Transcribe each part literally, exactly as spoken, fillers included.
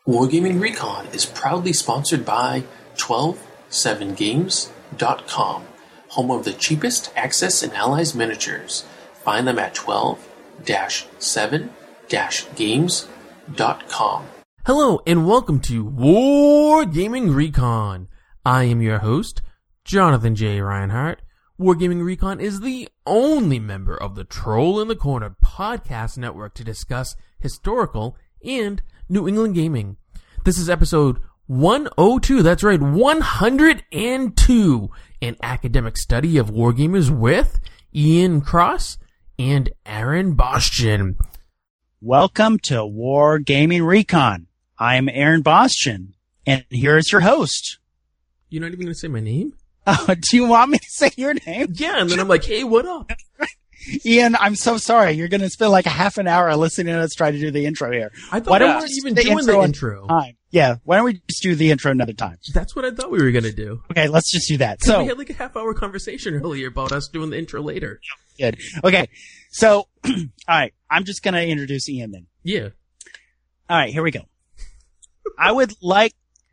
Wargaming Recon is proudly sponsored by twelve seven games dot com, home of the cheapest Axis and Allies miniatures. Find them at twelve seven games dot com. Hello and welcome to Wargaming Recon. I am your host, Jonathan J. Reinhardt. Wargaming Recon is the only member of the Troll in the Corner podcast network to discuss historical and New England gaming. This is episode one oh two, that's right, one hundred two, an academic study of wargamers with Ian Cross and Aaron Bostian. Welcome to Wargaming Recon. I'm Aaron Bostian, and here is your host. You're not even going to say my name? Uh, do you want me to say your name? Yeah, and then I'm like, hey, what up? Ian, I'm so sorry. You're going to spend like a half an hour listening to us try to do the intro here. I thought we weren't even doing the intro. Time? Yeah, why don't we just do the intro another time? That's what I thought we were going to do. Okay, let's just do that. So we had like a half hour conversation earlier about us doing the intro later. Good. Okay, so, all right, I'm just going to introduce Ian then. Yeah. All right, here we go. I would like...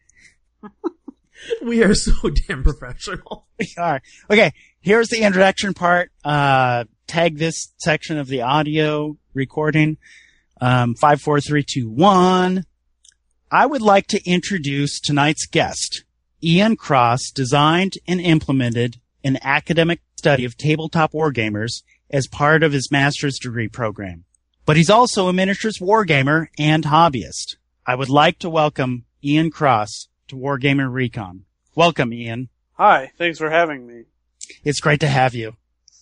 We are so damn professional. We are. Okay, here's the introduction part. Uh, tag this section of the audio recording. Um, five, four, three, two, one. I would like to introduce tonight's guest. Ian Cross designed and implemented an academic study of tabletop wargamers as part of his master's degree program. But he's also a miniatures wargamer and hobbyist. I would like to welcome Ian Cross to Wargaming Recon. Welcome, Ian. Hi, thanks for having me. It's great to have you.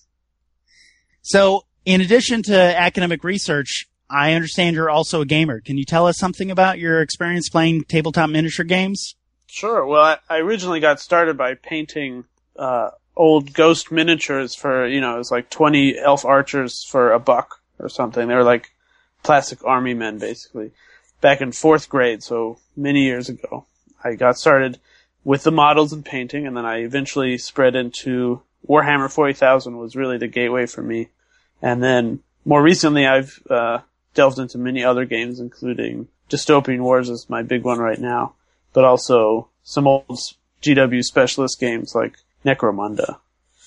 So, in addition to academic research, I understand you're also a gamer. Can you tell us something about your experience playing tabletop miniature games? Sure. Well, I, I originally got started by painting uh, old ghost miniatures for, you know, it was like twenty elf archers for a buck or something. They were like classic army men, basically, back in fourth grade, so many years ago. I got started with the models and painting, and then I eventually spread into Warhammer forty thousand was really the gateway for me. And then more recently, I've uh, delved into many other games, including Dystopian Wars is my big one right now, but also some old G W specialist games like Necromunda.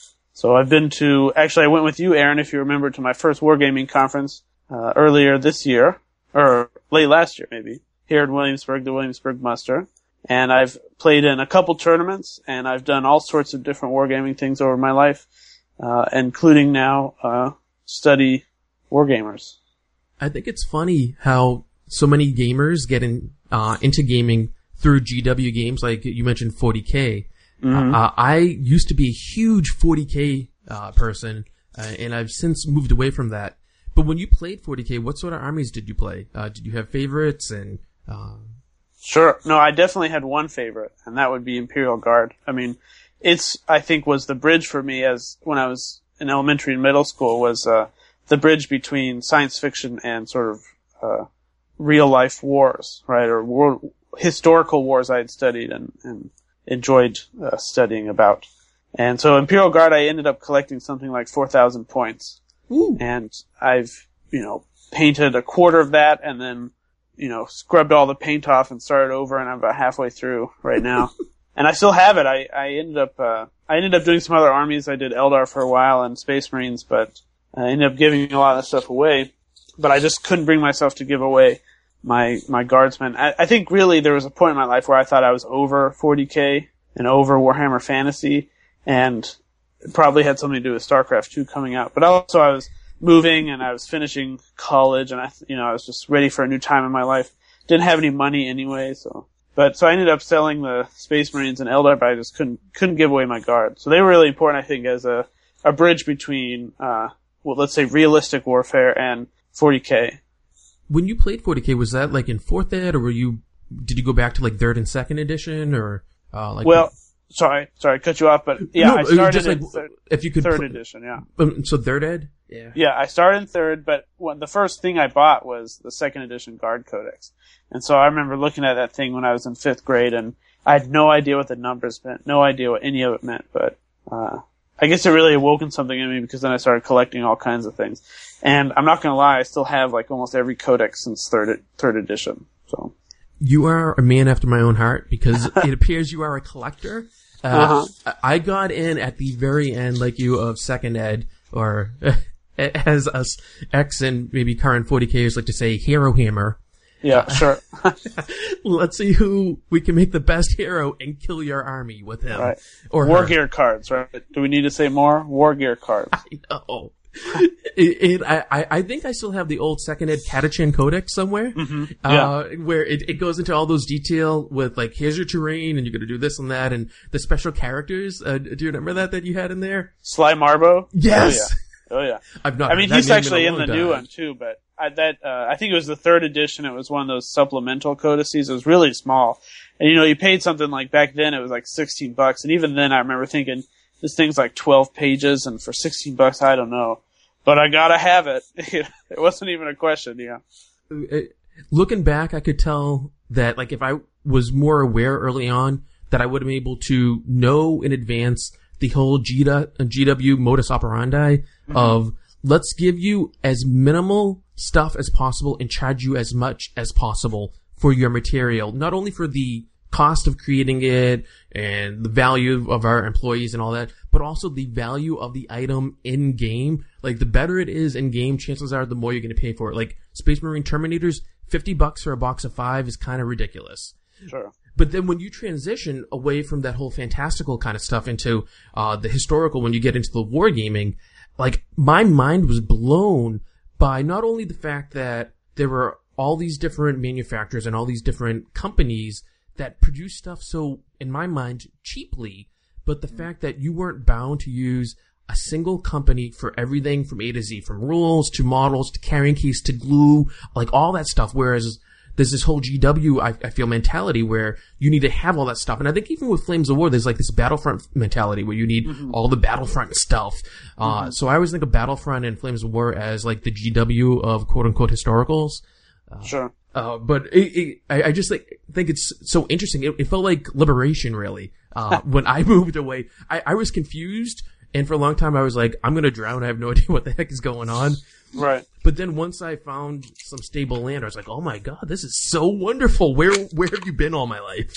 So I've been to, actually I went with you, Aaron, if you remember, to my first Wargaming conference uh, earlier this year, or late last year maybe, here in Williamsburg, the Williamsburg Muster. And I've played in a couple tournaments, and I've done all sorts of different wargaming things over my life, uh, including now uh, study wargamers. I think it's funny how so many gamers get in, uh, into gaming through G W games, like you mentioned forty K. Mm-hmm. Uh, I used to be a huge forty K uh, person, uh, and I've since moved away from that. But when you played forty K, what sort of armies did you play? Uh, did you have favorites? And uh... Sure. No, I definitely had one favorite, and that would be Imperial Guard. I mean, it's, I think, was the bridge for me as when I was in elementary and middle school, was uh, the bridge between science fiction and sort of uh, real-life wars, right, or war, historical wars I had studied and, and enjoyed uh, studying about. And so Imperial Guard, I ended up collecting something like four thousand points. Ooh. And I've, you know, painted a quarter of that and then, you know, scrubbed all the paint off and started over, and I'm about halfway through right now. And I still have it. I, I ended up, uh, I ended up doing some other armies. I did Eldar for a while and Space Marines, but I ended up giving a lot of stuff away. But I just couldn't bring myself to give away my, my guardsmen. I, I think really there was a point in my life where I thought I was over forty K and over Warhammer Fantasy, and it probably had something to do with StarCraft two coming out. But also I was moving and I was finishing college, and I, you know, I was just ready for a new time in my life. Didn't have any money anyway, so, but, so I ended up selling the Space Marines and Eldar, but I just couldn't, couldn't give away my guard. So they were really important, I think, as a, a bridge between, uh, well, let's say realistic warfare and forty K. When you played forty K, was that like in fourth ed, or were you, did you go back to like third and second edition, or, uh, like? Well, sorry, sorry, cut you off, but yeah, no, I started just like, in third, if you could third pl- edition, yeah. Um, so third ed? Yeah. Yeah, I started in third, but when, the first thing I bought was the second edition Guard Codex. And so I remember looking at that thing when I was in fifth grade, and I had no idea what the numbers meant, no idea what any of it meant, but, uh, I guess it really awoken something in me, because then I started collecting all kinds of things. And I'm not gonna lie, I still have like almost every codex since third third edition. So you are a man after my own heart because it appears you are a collector. Uh, uh-huh. I got in at the very end, like you, of second ed, or as us ex and maybe current forty Kers like to say, Hero Hammer. Yeah, sure. Let's see who we can make the best hero and kill your army with him. Right. Or War her. gear cards, right? Do we need to say more? War gear cards. I know. it, it, I, I think I still have the old second ed Catachan Codex somewhere, Mm-hmm. Yeah. uh, where it, it goes into all those detail with like, here's your terrain and you're going to do this and that and the special characters. Uh, do you remember that that you had in there? Sly Marbo? Yes. Oh, yeah. Oh, yeah. I've not I mean, heard he's that name actually in, in a the long new time. one, too, but I, that, uh, I think it was the third edition. It was one of those supplemental codices. It was really small. And, you know, you paid something like, back then it was like sixteen bucks. And even then I remember thinking, this thing's like twelve pages, and for sixteen bucks, I don't know. But I gotta have it. It wasn't even a question, yeah. It, looking back, I could tell that, like, if I was more aware early on, that I would have been able to know in advance the whole G W modus operandi mm-hmm. of, let's give you as minimal stuff as possible and charge you as much as possible for your material. Not only for the cost of creating it and the value of our employees and all that, but also the value of the item in game. Like, the better it is in game, chances are the more you're going to pay for it. Like, Space Marine Terminators, fifty bucks for a box of five is kind of ridiculous. Sure. But then when you transition away from that whole fantastical kind of stuff into uh the historical, when you get into the wargaming, like, my mind was blown by not only the fact that there were all these different manufacturers and all these different companies that produce stuff so, in my mind, cheaply, but the fact that you weren't bound to use a single company for everything from A to Z, from rules to models to carrying case to glue, like all that stuff. Whereas there's this whole G W, I, I feel, mentality where you need to have all that stuff. And I think even with Flames of War, there's like this Battlefront mentality where you need mm-hmm. all the Battlefront stuff. Uh, mm-hmm. So I always think of Battlefront and Flames of War as like the G W of quote unquote historicals. Uh, sure. Uh, but it, it, I, I just like, think it's so interesting. It, it felt like liberation, really. Uh, when I moved away, I, I was confused. And for a long time, I was like, I'm going to drown. I have no idea what the heck is going on. Right. But then once I found some stable land, I was like, oh my God, this is so wonderful. Where, where have you been all my life?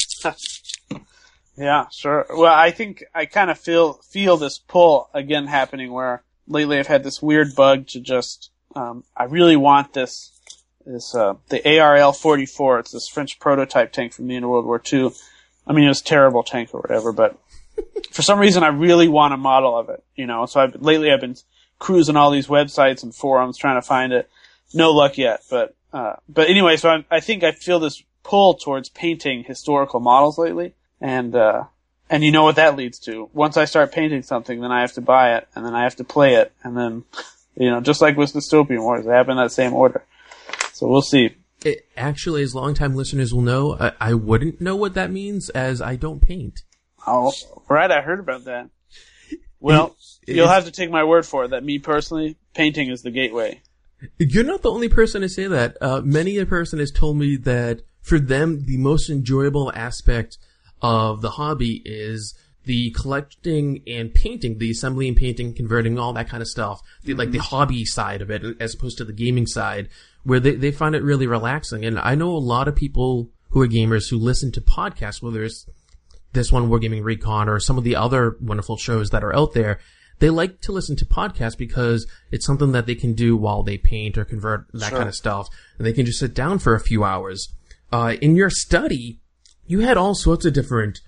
Yeah, sure. Well, I think I kind of feel, feel this pull again happening where lately I've had this weird bug to just, um, I really want this, this, uh, the A R L forty-four. It's this French prototype tank from the end of World War Two. I mean, it was a terrible tank or whatever, but for some reason I really want a model of it, you know, so I've, lately I've been cruising all these websites and forums trying to find it. No luck yet, but, uh, but anyway, so I, I think I feel this pull towards painting historical models lately, and, uh, and you know what that leads to. Once I start painting something, then I have to buy it, and then I have to play it, and then, you know, just like with Dystopian Wars, they happen in that same order. So we'll see. It, actually, as longtime listeners will know, I, I wouldn't know what that means, as I don't paint. Oh, right, I heard about that. Well, it, you'll have to take my word for it that me personally, painting is the gateway. You're not the only person to say that. Uh, many a person has told me that for them, the most enjoyable aspect of the hobby is the collecting and painting, the assembly and painting, converting, all that kind of stuff. The, mm-hmm. Like the hobby side of it, as opposed to the gaming side, where they, they find it really relaxing. And I know a lot of people who are gamers who listen to podcasts, whether it's this one, Wargaming Recon, or some of the other wonderful shows that are out there. They like to listen to podcasts because it's something that they can do while they paint or convert, that sure. kind of stuff. And they can just sit down for a few hours. Uh, in your study, you had all sorts of different,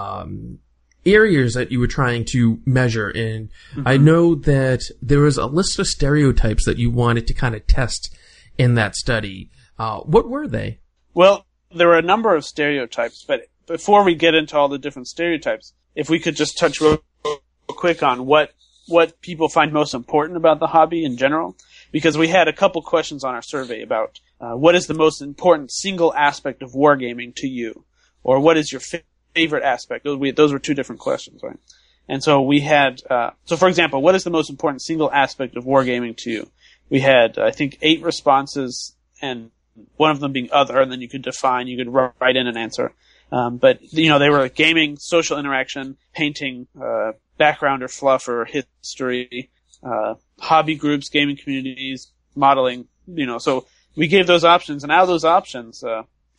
um, areas that you were trying to measure. And mm-hmm. I know that there was a list of stereotypes that you wanted to kind of test in that study. Uh, what were they? Well, there were a number of stereotypes, but before we get into all the different stereotypes, if we could just touch real quick on what what people find most important about the hobby in general, because we had a couple questions on our survey about uh, what is the most important single aspect of wargaming to you, or what is your fa- favorite aspect. Those, we, those were two different questions, right? And so we had, uh, so for example, what is the most important single aspect of wargaming to you? We had, I think, eight responses, and one of them being other, and then you could define, you could write in an answer. Um, but, you know, they were gaming, social interaction, painting, uh, background or fluff or history, uh, hobby groups, gaming communities, modeling, you know, so we gave those options, and out of those options, uh,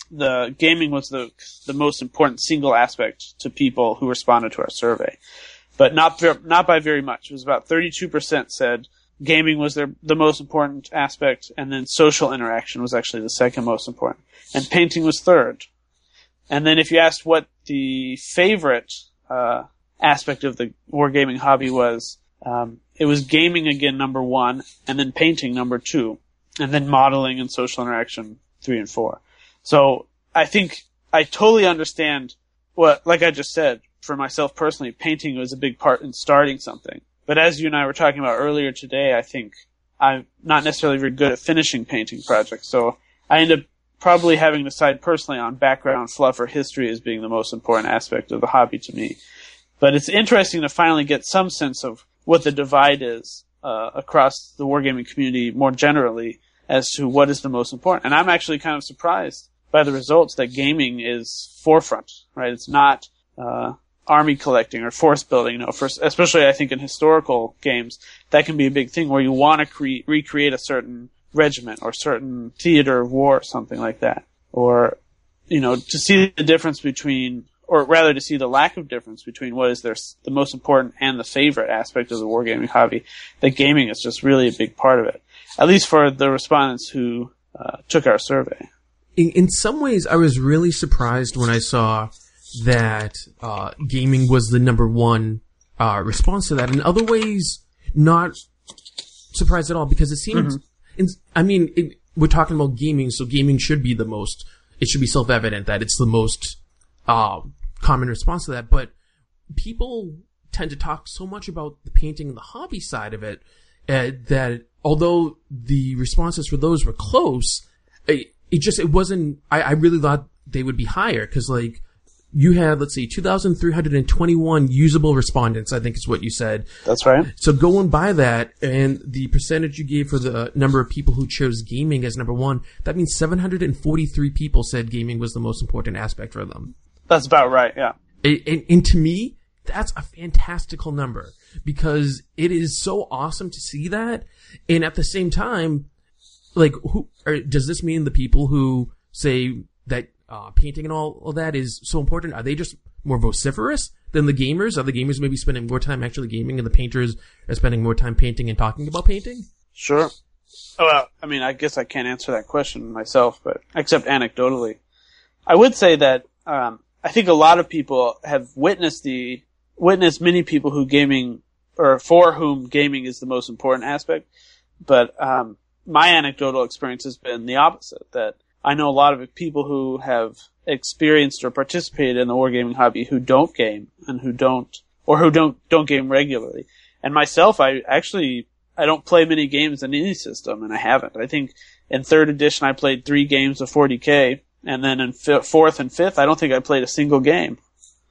the gaming was the the most important single aspect to people who responded to our survey, but not not by very much. It was about thirty-two percent said gaming was their the most important aspect, and then social interaction was actually the second most important, and painting was third. And then if you asked what the favorite uh, aspect of the wargaming hobby was, um, it was gaming again number one, and then painting number two, and then modeling and social interaction three and four. So I think I totally understand what, like I just said, for myself personally, painting was a big part in starting something. But as you and I were talking about earlier today, I think I'm not necessarily very good at finishing painting projects. So I end up probably having to decide personally on background fluff or history as being the most important aspect of the hobby to me. But it's interesting to finally get some sense of what the divide is uh, across the wargaming community more generally as to what is the most important. And I'm actually kind of surprised by the results that gaming is forefront, right? It's not uh, army collecting or force building. You know, for, especially I think in historical games, that can be a big thing where you want to cre- recreate a certain regiment or certain theater of war or something like that. Or, you know, to see the difference between, or rather to see the lack of difference between what is their, the most important and the favorite aspect of the wargaming hobby, that gaming is just really a big part of it. At least for the respondents who uh, took our survey. In, in some ways, I was really surprised when I saw that uh, gaming was the number one uh, response to that. In other ways, not surprised at all, because it seems, mm-hmm. in, I mean, it, we're talking about gaming, so gaming should be the most, it should be self-evident that it's the most uh, common response to that. But people tend to talk so much about the painting and the hobby side of it uh, that although the responses for those were close, it, it just, it wasn't, I, I really thought they would be higher, because like, you had, let's see, two thousand three hundred twenty-one usable respondents, I think is what you said. That's right. So going by that, and the percentage you gave for the number of people who chose gaming as number one, that means seven hundred forty-three people said gaming was the most important aspect for them. That's about right, yeah. And, and, and to me, that's a fantastical number, because it is so awesome to see that. And at the same time, like, who, or does this mean the people who say that uh, painting and all of that is so important, are they just more vociferous than the gamers? Are the gamers maybe spending more time actually gaming and the painters are spending more time painting and talking about painting? Sure. Oh, well, I mean, I guess I can't answer that question myself, but except anecdotally. I would say that um, I think a lot of people have witnessed the witnessed many people who gaming, or for whom gaming is the most important aspect, but um, my anecdotal experience has been the opposite, that I know a lot of people who have experienced or participated in the wargaming hobby who don't game and who don't, or who don't, don't game regularly. And myself, I actually, I don't play many games in any system, and I haven't. I think in third edition I played three games of forty K, and then in f- fourth and fifth I don't think I played a single game.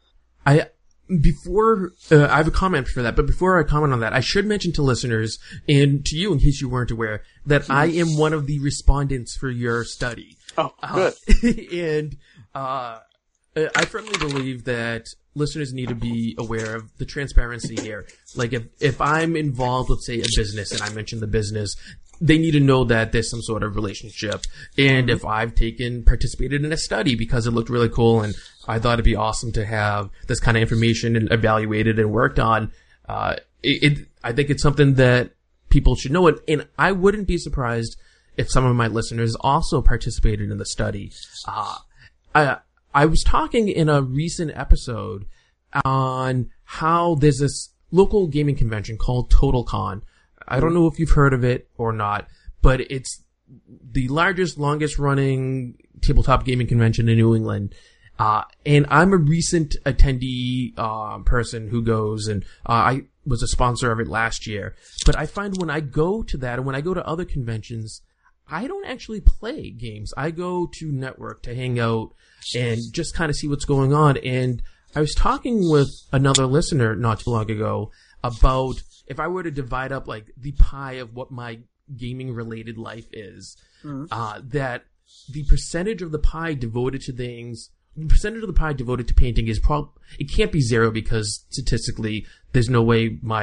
I, Before, uh, I have a comment for that, but before I comment on that, I should mention to listeners, and to you in case you weren't aware, that I am one of the respondents for your study. Oh, good. Uh, and, uh, I firmly believe that listeners need to be aware of the transparency here. Like, if, if I'm involved, let's say, a business, and I mention the business, they need to know that there's some sort of relationship. And if I've taken, participated in a study because it looked really cool and I thought it'd be awesome to have this kind of information and evaluated and worked on, uh, it, it I think it's something that people should know. And, and I wouldn't be surprised if some of my listeners also participated in the study. Uh, I, I was talking in a recent episode on how there's this local gaming convention called TotalCon. I don't know if you've heard of it or not, but it's the largest, longest running tabletop gaming convention in New England. Uh, and I'm a recent attendee, uh, person who goes, and, uh, I was a sponsor of it last year. But I find when I go to that, and when I go to other conventions, I don't actually play games. I go to network to hang out and just kind of see what's going on. And I was talking with another listener not too long ago about if I were to divide up like the pie of what my gaming related life is, mm-hmm. uh, that the percentage of the pie devoted to things, the percentage of the pie devoted to painting is probably, it can't be zero because statistically there's no way my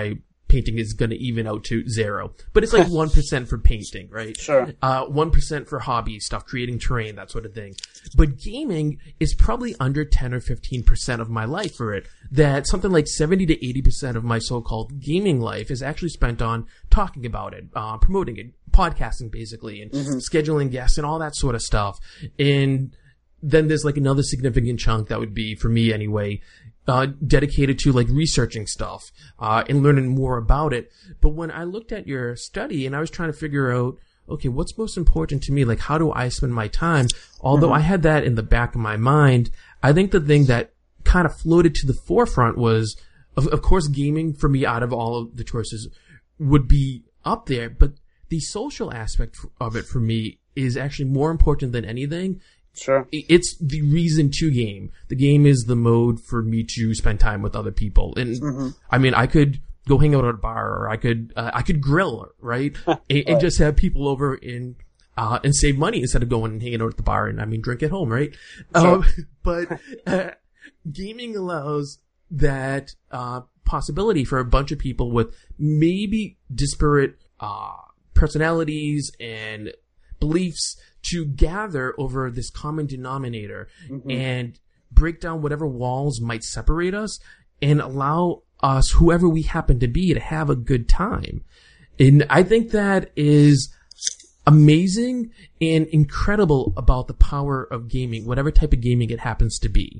painting is going to even out to zero. But it's like one percent for painting, right? Sure. Uh, one percent for hobby stuff, creating terrain, that sort of thing. But gaming is probably under ten or fifteen percent of my life for it. That something like seventy to eighty percent of my so-called gaming life is actually spent on talking about it, uh, promoting it, podcasting basically, and mm-hmm. scheduling guests and all that sort of stuff. And then there's like another significant chunk that would be, for me anyway, Uh, dedicated to like researching stuff, uh, and learning more about it. But when I looked at your study and I was trying to figure out, okay, what's most important to me? Like, how do I spend my time? Although mm-hmm. I had that in the back of my mind, I think the thing that kind of floated to the forefront was, of, of course, gaming for me out of all of the choices would be up there. But the social aspect of it for me is actually more important than anything. Sure. It's the reason to game. The game is the mode for me to spend time with other people. And mm-hmm. I mean, I could go hang out at a bar, or I could, uh, I could grill, right? and, right. and just have people over and, uh, and save money instead of going and hanging out at the bar and, I mean, drink at home, right? Sure. Um, but, uh, gaming allows that, uh, possibility for a bunch of people with maybe disparate, uh, personalities and beliefs to gather over this common denominator mm-hmm. and break down whatever walls might separate us and allow us, whoever we happen to be, to have a good time. And I think that is amazing and incredible about the power of gaming, whatever type of gaming it happens to be.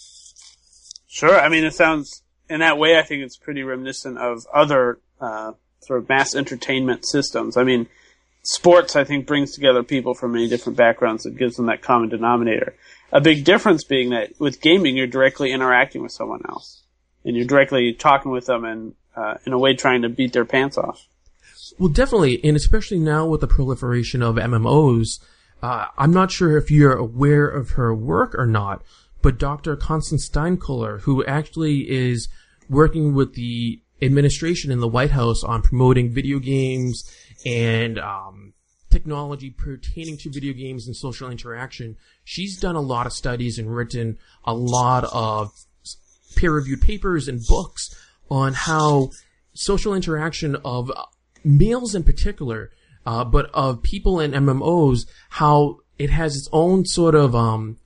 Sure. I mean, it sounds, in that way, I think it's pretty reminiscent of other uh, sort of mass entertainment systems. I mean, sports, I think, brings together people from many different backgrounds and gives them that common denominator. A big difference being that with gaming, you're directly interacting with someone else. And you're directly talking with them and, uh, in a way, trying to beat their pants off. Well, definitely. And especially now with the proliferation of M M Os, uh, I'm not sure if you're aware of her work or not, but Doctor Constance Steinkuhler, who actually is working with the administration in the White House on promoting video games and um technology pertaining to video games and social interaction. She's done a lot of studies and written a lot of peer-reviewed papers and books on how social interaction of males in particular, uh, but of people in M M Os, how it has its own sort of um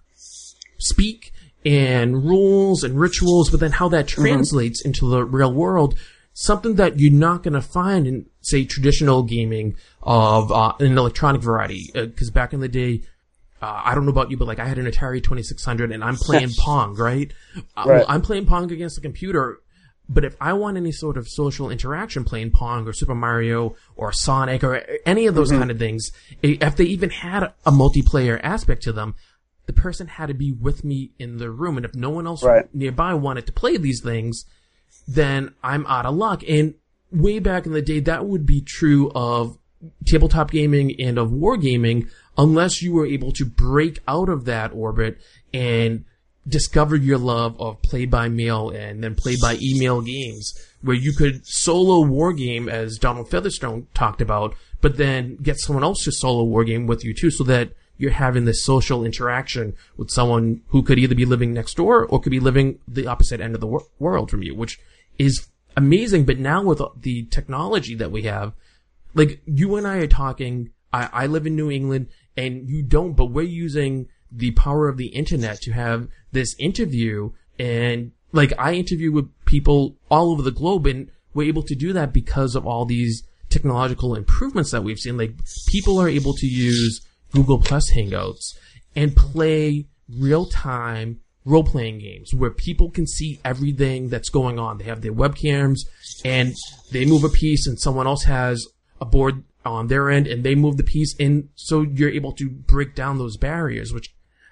speak and rules and rituals, but then how that translates mm-hmm. into the real world. Something that you're not going to find in, say, traditional gaming of uh, an electronic variety. Because uh, back in the day, uh, I don't know about you, but like I had an Atari twenty-six hundred and I'm playing Pong, right? Uh, right? Well, I'm playing Pong against the computer. But if I want any sort of social interaction playing Pong or Super Mario or Sonic or any of those mm-hmm. kind of things, if they even had a multiplayer aspect to them, the person had to be with me in the room. And if no one else right. nearby wanted to play these things, then I'm out of luck. And way back in the day, that would be true of tabletop gaming and of wargaming, unless you were able to break out of that orbit and discover your love of play-by-mail and then play-by-email games, where you could solo wargame, as Donald Featherstone talked about, but then get someone else to solo wargame with you too, so that you're having this social interaction with someone who could either be living next door or could be living the opposite end of the wor- world from you, which is amazing. But now with the technology that we have, like you and I are talking, I, I live in New England and you don't, but we're using the power of the internet to have this interview. And like I interview with people all over the globe, and we're able to do that because of all these technological improvements that we've seen. Like people are able to use Google Plus Hangouts and play real-time role-playing games where people can see everything that's going on. They have their webcams and they move a piece and someone else has a board on their end and they move the piece, and so you're able to break down those barriers, which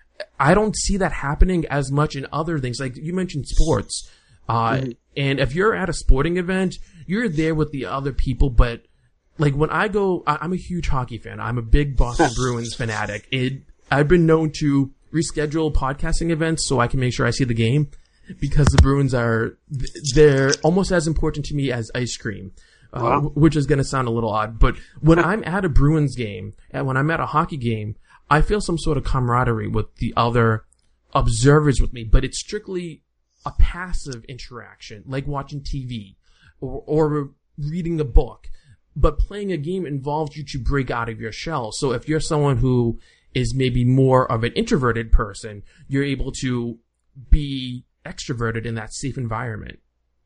I don't see that happening as much in other things. Like you mentioned sports. Uh, mm-hmm. And if you're at a sporting event, you're there with the other people, but like when I go, I, I'm a huge hockey fan. I'm a big Boston Bruins fanatic. It, I've been known to reschedule podcasting events so I can make sure I see the game, because the Bruins are, they're almost as important to me as ice cream, uh, wow. which is going to sound a little odd. But when I'm at a Bruins game and when I'm at a hockey game, I feel some sort of camaraderie with the other observers with me, but it's strictly a passive interaction, like watching T V or, or reading a book, but playing a game involves you to break out of your shell. So if you're someone who is maybe more of an introverted person, you're able to be extroverted in that safe environment.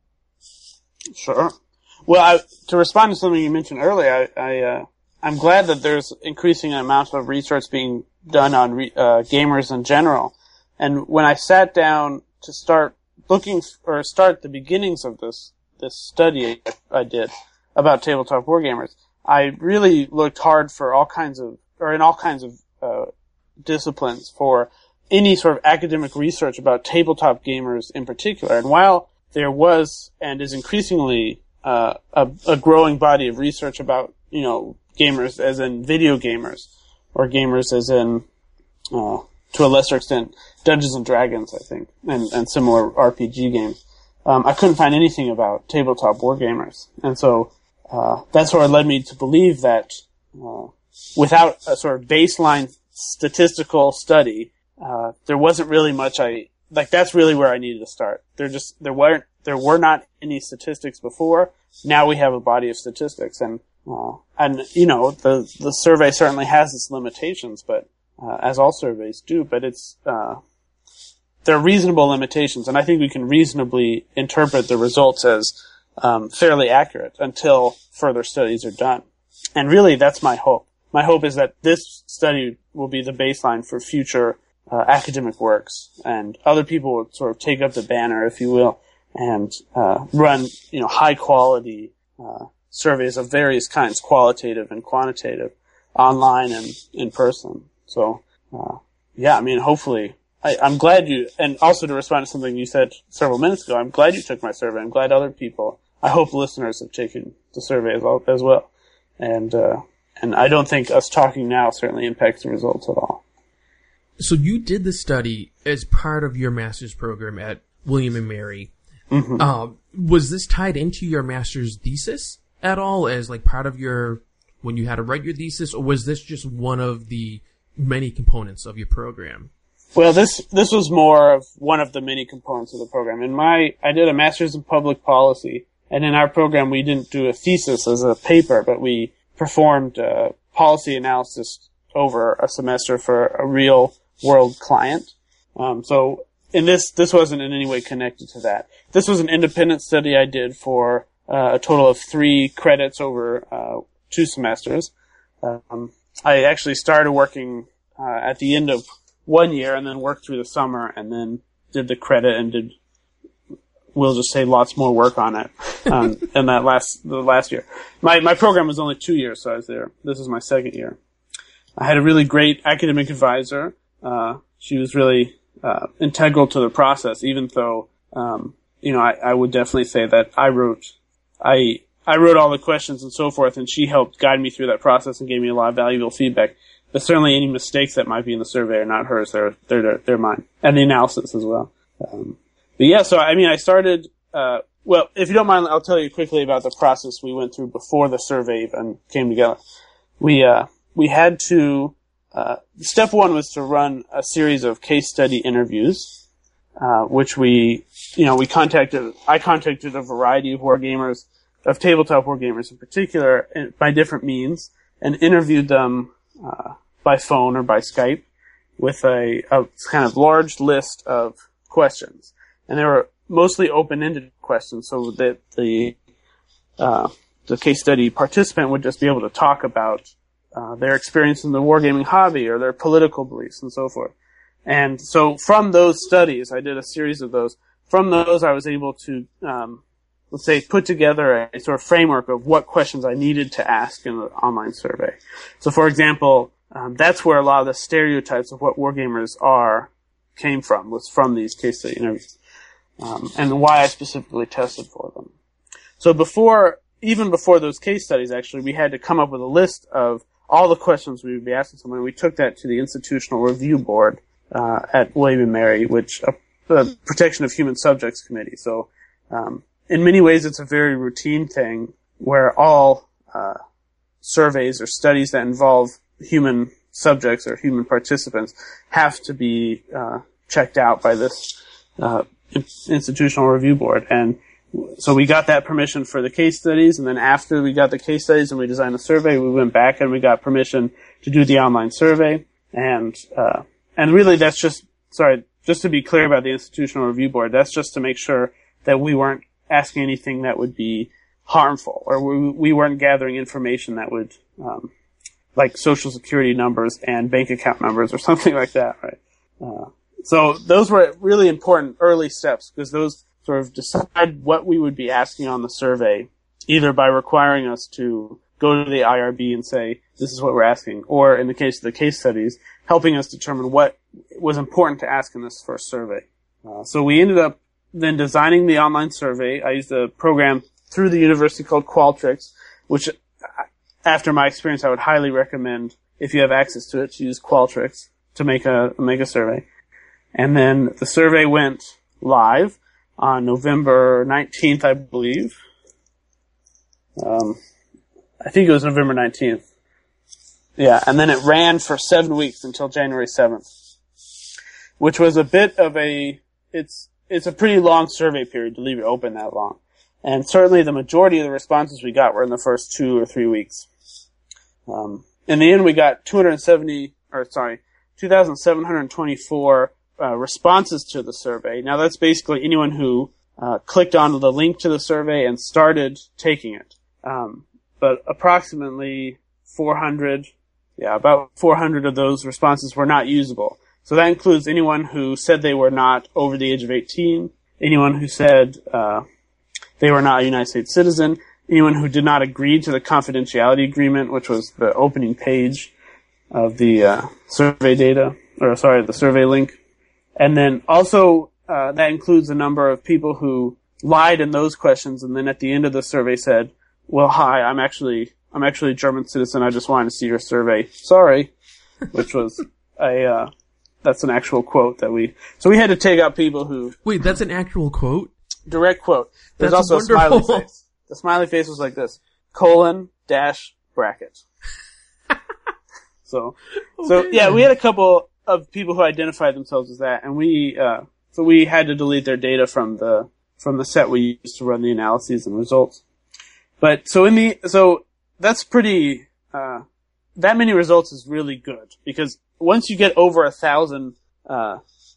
Sure. Well, I, to respond to something you mentioned earlier, I, I uh, I'm glad that there's increasing amount of research being done on re, uh, gamers in general. And when I sat down to start looking or start the beginnings of this this study I did about tabletop wargamers, I really looked hard for all kinds of, or in all kinds of uh, disciplines for any sort of academic research about tabletop gamers in particular. And while there was and is increasingly uh, a, a growing body of research about, you know, gamers as in video gamers, or gamers as in, uh, to a lesser extent, Dungeons and Dragons, I think, and, and similar R P G games, um, I couldn't find anything about tabletop wargamers. And so uh, that sort of led me to believe that uh, without a sort of baseline statistical study, uh, there wasn't really much I, like that's really where I needed to start. There just, there weren't, there were not any statistics before. Now we have a body of statistics, and, uh, and, you know, the, the survey certainly has its limitations, but, uh, as all surveys do, but it's, uh, there are reasonable limitations, and I think we can reasonably interpret the results as, um, fairly accurate until further studies are done. And really, that's my hope. My hope is that this study will be the baseline for future uh, academic works, and other people will sort of take up the banner, if you will, and uh, run, you know, high quality uh, surveys of various kinds, qualitative and quantitative, online and in person. So, uh, yeah, I mean, hopefully, I, I'm glad you, and also to respond to something you said several minutes ago, I'm glad you took my survey. I'm glad other people, I hope listeners have taken the survey as well, as well. And, uh, and I don't think us talking now certainly impacts the results at all. So you did the study as part of your master's program at William and Mary. Mm-hmm. Um, was this tied into your master's thesis at all, as like part of your, when you had to write your thesis, or was this just one of the many components of your program? Well, this this was more of one of the many components of the program. In my, I did a master's in public policy, and in our program we didn't do a thesis as a paper, but we performed uh, policy analysis over a semester for a real world client. Um, so in this, this wasn't in any way connected to that. This was an independent study I did for uh, a total of three credits over uh, two semesters. Um, I actually started working uh, at the end of one year and then worked through the summer and then did the credit and did, we'll just say, lots more work on it um, in that last the last year. My my program was only two years, so I was there. This is my second year. I had a really great academic advisor. Uh, she was really uh, integral to the process, even though, um, you know, I, I would definitely say that I wrote, I, I wrote all the questions and so forth, and she helped guide me through that process and gave me a lot of valuable feedback. But certainly any mistakes that might be in the survey are not hers, they're, they're, they're mine. And the analysis as well. Um, but yeah, so I mean, I started, uh, well, if you don't mind, I'll tell you quickly about the process we went through before the survey even came together. We, uh, we had to, Uh, step one was to run a series of case study interviews, uh, which we, you know, we contacted, I contacted a variety of wargamers, of tabletop wargamers in particular, by different means, and interviewed them, uh, by phone or by Skype with a, a kind of large list of questions. And they were mostly open-ended questions, so that the, uh, the case study participant would just be able to talk about Uh, their experience in the wargaming hobby or their political beliefs and so forth. And so from those studies, I did a series of those. From those, I was able to, um, let's say, put together a, a sort of framework of what questions I needed to ask in the online survey. So, for example, um, that's where a lot of the stereotypes of what wargamers are came from, was from these case study interviews, um, and why I specifically tested for them. So before, even before those case studies, actually, we had to come up with a list of all the questions we would be asking someone. We took that to the Institutional Review Board uh, at William and Mary, which uh, the Protection of Human Subjects Committee. So, um, in many ways, it's a very routine thing where all uh, surveys or studies that involve human subjects or human participants have to be uh, checked out by this uh, Institutional Review Board. And so we got that permission for the case studies, and then after we got the case studies and we designed the survey, we went back and we got permission to do the online survey. And uh, and really, that's just sorry, just to be clear about the Institutional Review Board, that's just to make sure that we weren't asking anything that would be harmful, or we, we weren't gathering information that would, um, like social security numbers and bank account numbers or something like that, right? Uh, so those were really important early steps, because those sort of decide what we would be asking on the survey, either by requiring us to go to the I R B and say, this is what we're asking, or in the case of the case studies, helping us determine what was important to ask in this first survey. Uh, so we ended up then designing the online survey. I used a program through the university called Qualtrics, which, after my experience, I would highly recommend, if you have access to it, to use Qualtrics to make a make a survey. And then the survey went live on November nineteenth, I believe. Um, I think it was November nineteenth. Yeah, and then it ran for seven weeks until January seventh, which was a bit of a, it's, it's a pretty long survey period to leave it open that long. And certainly the majority of the responses we got were in the first two or three weeks. Um, in the end, we got two hundred seventy, or sorry, two thousand seven hundred twenty-four uh, responses to the survey. Now that's basically anyone who uh, clicked on the link to the survey and started taking it. Um, but approximately four hundred, yeah, about four hundred of those responses were not usable. So that includes anyone who said they were not over the age of eighteen, anyone who said uh, they were not a United States citizen, anyone who did not agree to the confidentiality agreement, which was the opening page of the uh, survey data, or sorry, the survey link. And then also uh, that includes a number of people who lied in those questions, and then at the end of the survey said, "Well, hi, I'm actually I'm actually a German citizen. I just wanted to see your survey. Sorry," which was a uh, that's an actual quote that we. So we had to take out people who. Wait, that's an actual quote? Direct quote. There's That's also wonderful. a smiley face. The smiley face was like this: colon dash bracket. so, so Okay. yeah, we had a couple of people who identified themselves as that, and we uh, so we had to delete their data from the from the set we used to run the analyses and results. But so in the so that's pretty uh, that many results is really good, because once you get over a thousand uh,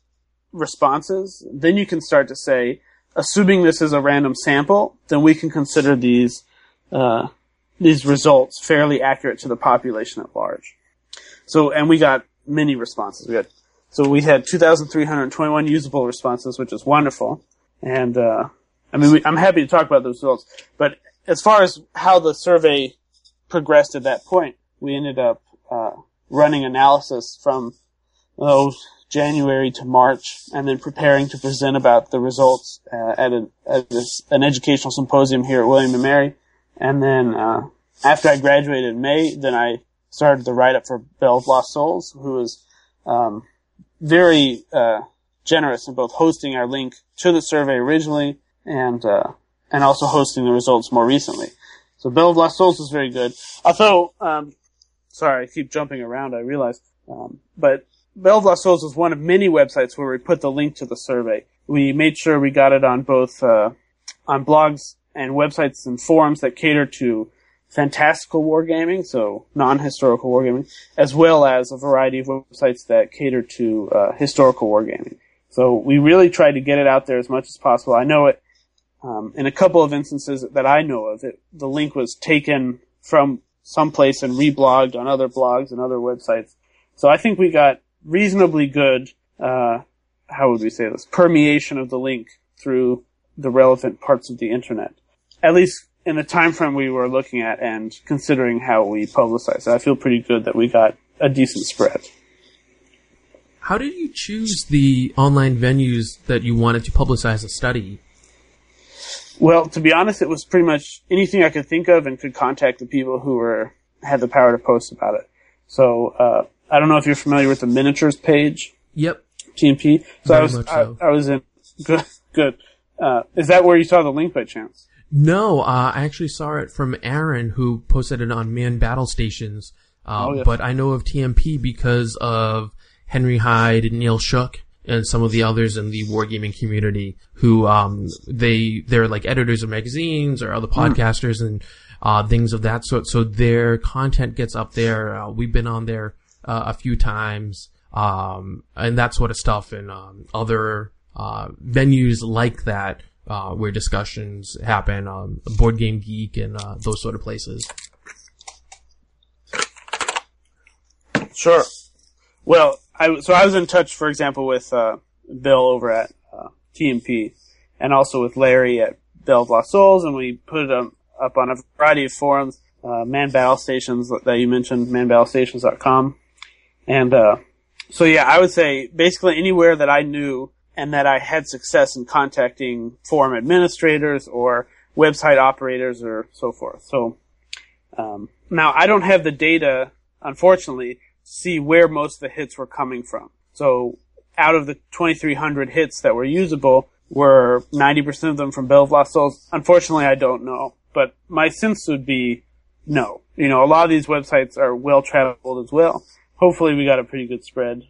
responses, then you can start to say, assuming this is a random sample, then we can consider these uh, these results fairly accurate to the population at large. So, and we got many responses. We had so we had two thousand three hundred twenty-one usable responses, which is wonderful. And uh, I mean, we, I'm happy to talk about those results. But as far as how the survey progressed at that point, we ended up uh, running analysis from oh. January to March, and then preparing to present about the results uh, at, a, at this, an educational symposium here at William and Mary. And then uh, after I graduated in May, then I started the write-up for Bell of Lost Souls, who was um, very uh, generous in both hosting our link to the survey originally and uh, and also hosting the results more recently. So Bell of Lost Souls was very good. Although, um, sorry, I keep jumping around, I realize. Um, but Bell of Lost Souls was one of many websites where we put the link to the survey. We made sure we got it on both uh, on blogs and websites and forums that cater to fantastical wargaming, so non-historical wargaming, as well as a variety of websites that cater to uh, historical wargaming. So we really tried to get it out there as much as possible. I know it um, in a couple of instances that I know of, it, the link was taken from someplace and reblogged on other blogs and other websites. So I think we got reasonably good, uh, how would we say this, permeation of the link through the relevant parts of the internet. At least in the time frame we were looking at and considering how we publicized it. I feel pretty good that we got a decent spread. How did you choose the online venues that you wanted to publicize the study? Well, to be honest, it was pretty much anything I could think of and could contact the people who were had the power to post about it. So, uh, I don't know if you're familiar with the miniatures page. Yep. T M P. So Very I was, much so. I, I was in, good, good. Uh, is that where you saw the link by chance? No, uh, I actually saw it from Aaron, who posted it on Man Battle Stations. Uh, Oh, yeah. But I know of T M P because of Henry Hyde and Neil Shook and some of the others in the wargaming community who, um, they, they're like editors of magazines or other podcasters mm. and, uh, things of that sort. So their content gets up there. Uh, we've been on there, uh, a few times, um, and that sort of stuff, and, um, other, uh, venues like that, uh, where discussions happen, um, Board Game Geek and, uh, those sort of places. Sure. Well, I, so I was in touch, for example, with uh, Bill over at uh, T M P, and also with Larry at Bell of Lost Souls, and we put them up on a variety of forums, uh, Man Battle Stations that you mentioned, man battle stations dot com. And uh, so, yeah, I would say basically anywhere that I knew and that I had success in contacting forum administrators or website operators or so forth. So um, now I don't have the data, unfortunately, see where most of the hits were coming from. So out of the twenty-three hundred hits that were usable, were ninety percent of them from Bell of Lost Souls? Unfortunately, I don't know. But my sense would be no. You know, a lot of these websites are well-traveled as well. Hopefully we got a pretty good spread.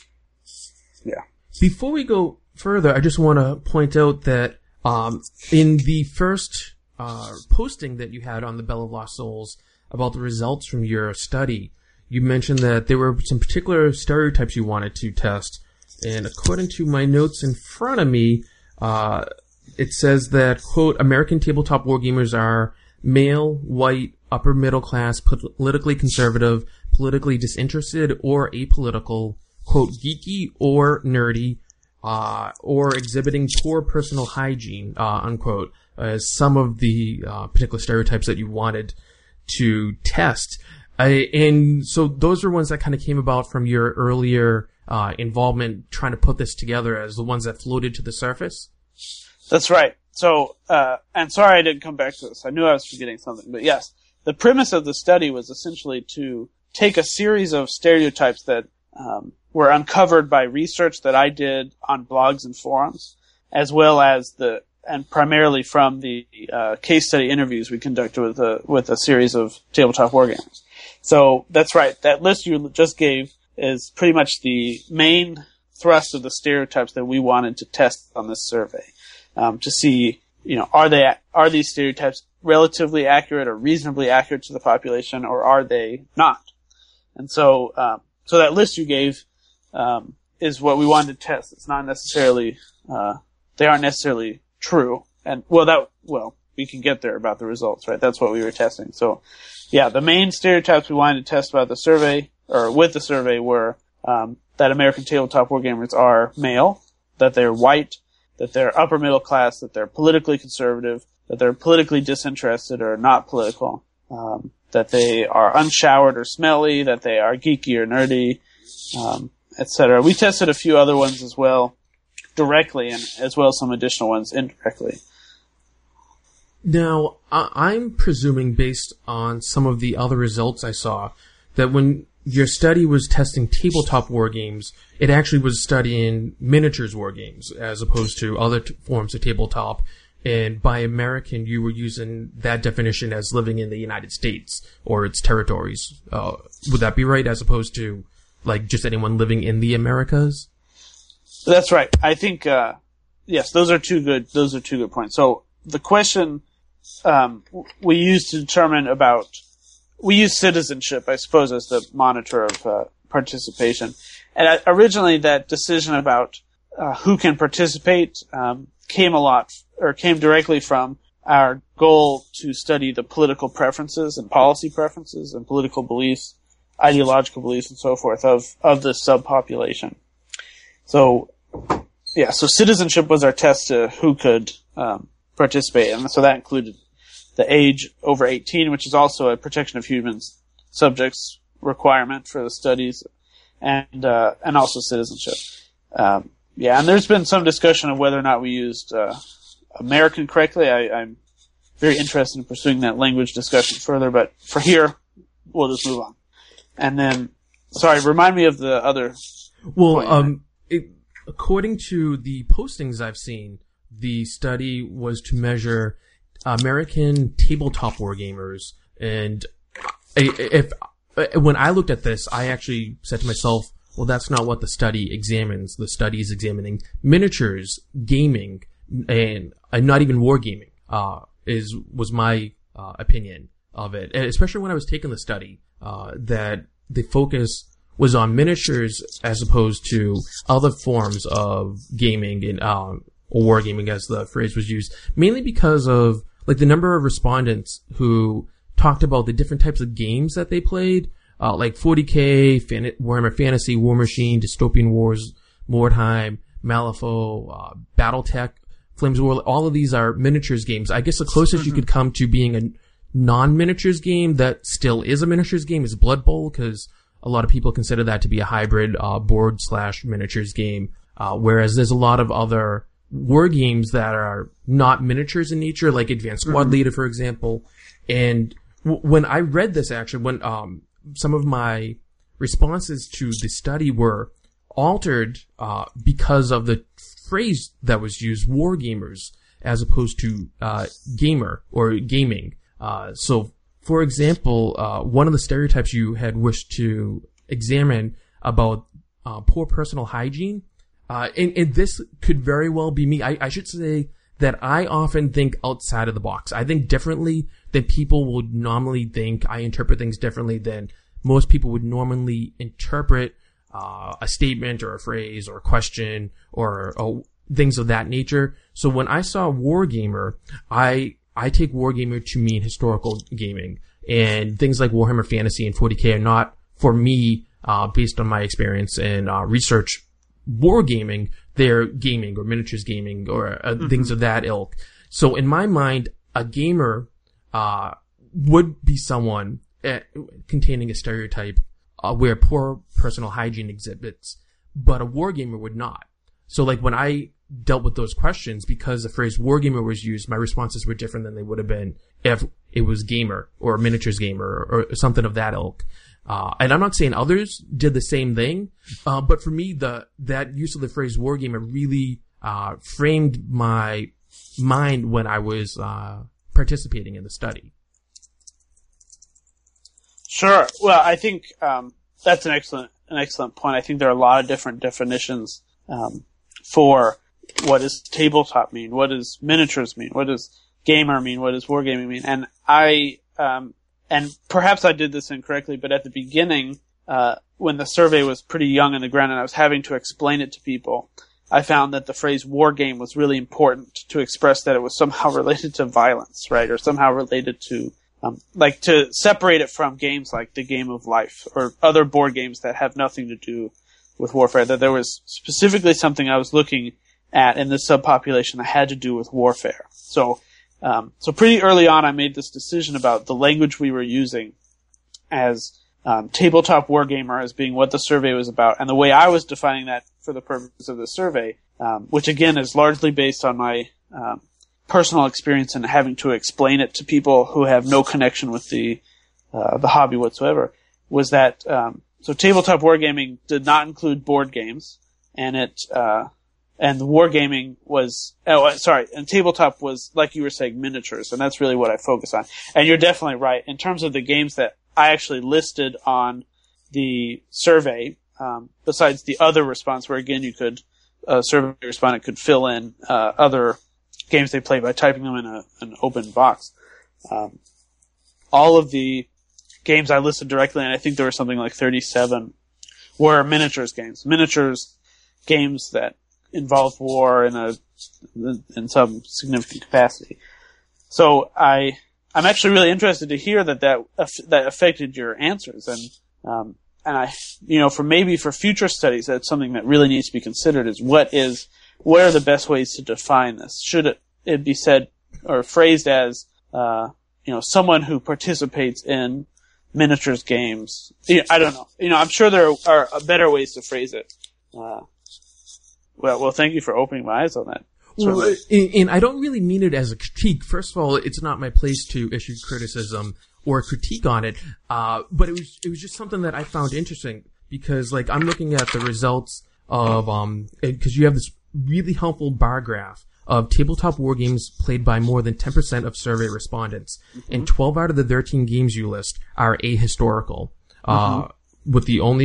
Yeah. Before we go further, I just want to point out that um, in the first uh, posting that you had on the Bell of Lost Souls about the results from your study, you mentioned that there were some particular stereotypes you wanted to test, and according to my notes in front of me, uh, it says that, quote, American tabletop wargamers are male, white, upper middle class, politically conservative, politically disinterested, or apolitical, quote, geeky or nerdy, uh, or exhibiting poor personal hygiene, uh, unquote, as some of the uh, particular stereotypes that you wanted to test. I, and so those were ones that kind of came about from your earlier uh, involvement trying to put this together as the ones that floated to the surface? That's right. So, uh, and sorry I didn't come back to this. I knew I was forgetting something. But yes, the premise of the study was essentially to take a series of stereotypes that um, were uncovered by research that I did on blogs and forums, as well as the and primarily from the uh, case study interviews we conducted with a, with a series of tabletop wargamers. So that's right. That list you just gave is pretty much the main thrust of the stereotypes that we wanted to test on this survey, um, to see, you know, are they are these stereotypes relatively accurate or reasonably accurate to the population, or are they not? And so, um, so that list you gave um, is what we wanted to test. It's not necessarily uh, they aren't necessarily true, and well, that well, we can get there about the results, right? That's what we were testing. So. Yeah, the main stereotypes we wanted to test about the survey, or with the survey, were um, that American tabletop wargamers are male, that they're white, that they're upper middle class, that they're politically conservative, that they're politically disinterested or not political, um, that they are unshowered or smelly, that they are geeky or nerdy, um, et cetera. We tested a few other ones as well, directly, and as well as some additional ones indirectly. Now, I'm presuming, based on some of the other results I saw, that when your study was testing tabletop war games, it actually was studying miniatures war games, as opposed to other t- forms of tabletop. And by American, you were using that definition as living in the United States or its territories. Uh, would that be right, as opposed to, like, just anyone living in the Americas? That's right. I think, uh, yes, those are two good, those are two good points. So, the question Um, we used to determine about, we use citizenship, I suppose, as the monitor of uh, participation. And uh, originally that decision about uh, who can participate um, came a lot, or came directly from our goal to study the political preferences and policy preferences and political beliefs, ideological beliefs and so forth of, of this subpopulation. So, yeah, so citizenship was our test to who could um, participate, and so that included the age over eighteen, which is also a protection of humans subjects requirement for the studies, and uh, and also citizenship. Um, yeah, and there's been some discussion of whether or not we used uh, American correctly. I, I'm very interested in pursuing that language discussion further, but for here, we'll just move on. And then, sorry, remind me of the other. Well, um, it, according to the postings I've seen, the study was to measure American tabletop wargamers, and if when I looked at this, I actually said to myself, Well, that's not what the study examines. The study is examining miniatures, gaming, and uh, not even wargaming, uh, is, was my, uh, opinion of it. And especially when I was taking the study, uh, that the focus was on miniatures as opposed to other forms of gaming and, um, or wargaming as the phrase was used, mainly because of, like, the number of respondents who talked about the different types of games that they played, uh, like forty K, Fan- Warhammer Fantasy, War Machine, Dystopian Wars, Mordheim, Malifaux, uh, Battletech, Flames of War. All of these are miniatures games. I guess the closest mm-hmm. you could come to being a non-miniatures game that still is a miniatures game is Blood Bowl, because a lot of people consider that to be a hybrid uh, board slash miniatures game, uh, whereas there's a lot of other war games that are not miniatures in nature, like Advanced Squad mm-hmm. Leader, for example. And w- when I read this, actually, when um some of my responses to the study were altered uh because of the phrase that was used, war gamers, as opposed to uh gamer or gaming. Uh so, for example, uh one of the stereotypes you had wished to examine about uh poor personal hygiene, uh and, and this could very well be me. I, I should say that I often think outside of the box. I think differently than people would normally think. I interpret things differently than most people would normally interpret uh, a statement or a phrase or a question or, or things of that nature. So when I saw Wargamer, I I take Wargamer to mean historical gaming. And things like Warhammer Fantasy and forty K are not, for me, uh, based on my experience and uh, research, wargaming. They're gaming or miniatures gaming or uh, mm-hmm. things of that ilk. So in my mind, a gamer uh would be someone uh, containing a stereotype uh, where poor personal hygiene exhibits, but a wargamer would not. So like when I dealt with those questions, because the phrase wargamer was used, my responses were different than they would have been if it was gamer or miniatures gamer or, or something of that ilk. Uh, and I'm not saying others did the same thing, uh, but for me, the, that use of the phrase wargamer really, uh, framed my mind when I was, uh, participating in the study. Sure. Well, I think, um, that's an excellent, an excellent point. I think there are a lot of different definitions, um, for what does tabletop mean? What does miniatures mean? What does gamer mean? What does wargaming mean? And I, um, and perhaps I did this incorrectly, but at the beginning, uh, when the survey was pretty young in the ground and I was having to explain it to people, I found that the phrase war game was really important to express that it was somehow related to violence, right? Or somehow related to, um, like to separate it from games like the Game of Life or other board games that have nothing to do with warfare. That there was specifically something I was looking at in this subpopulation that had to do with warfare. So, Um, so pretty early on, I made this decision about the language we were using as um, tabletop wargamer as being what the survey was about, and the way I was defining that for the purpose of the survey, um, which again is largely based on my um, personal experience and having to explain it to people who have no connection with the uh, the hobby whatsoever, was that um, so tabletop wargaming did not include board games, and it. Uh, And the wargaming was, oh, sorry, and tabletop was, like you were saying, miniatures, and that's really what I focus on. And you're definitely right. In terms of the games that I actually listed on the survey, um, besides the other response, where again you could, uh, survey respondent could fill in, uh, other games they play by typing them in a, an open box. Um, all of the games I listed directly, and I think there were something like thirty-seven, were miniatures games. Miniatures games that involved war in a in some significant capacity. So I I'm actually really interested to hear that that that affected your answers, and um and I you know for maybe for future studies that's something that really needs to be considered is what is what are the best ways to define this? Should it, it be said or phrased as uh you know someone who participates in miniatures games? I don't know. You know I'm sure there are better ways to phrase it. Uh, Well, well, thank you for opening my eyes on that. Well, and, and I don't really mean it as a critique. First of all, it's not my place to issue criticism or critique on it. Uh, but it was, it was just something that I found interesting because, like, I'm looking at the results of, um, cause you have this really helpful bar graph of tabletop war games played by more than ten percent of survey respondents. Mm-hmm. And twelve out of the thirteen games you list are ahistorical. Mm-hmm. Uh, with the only,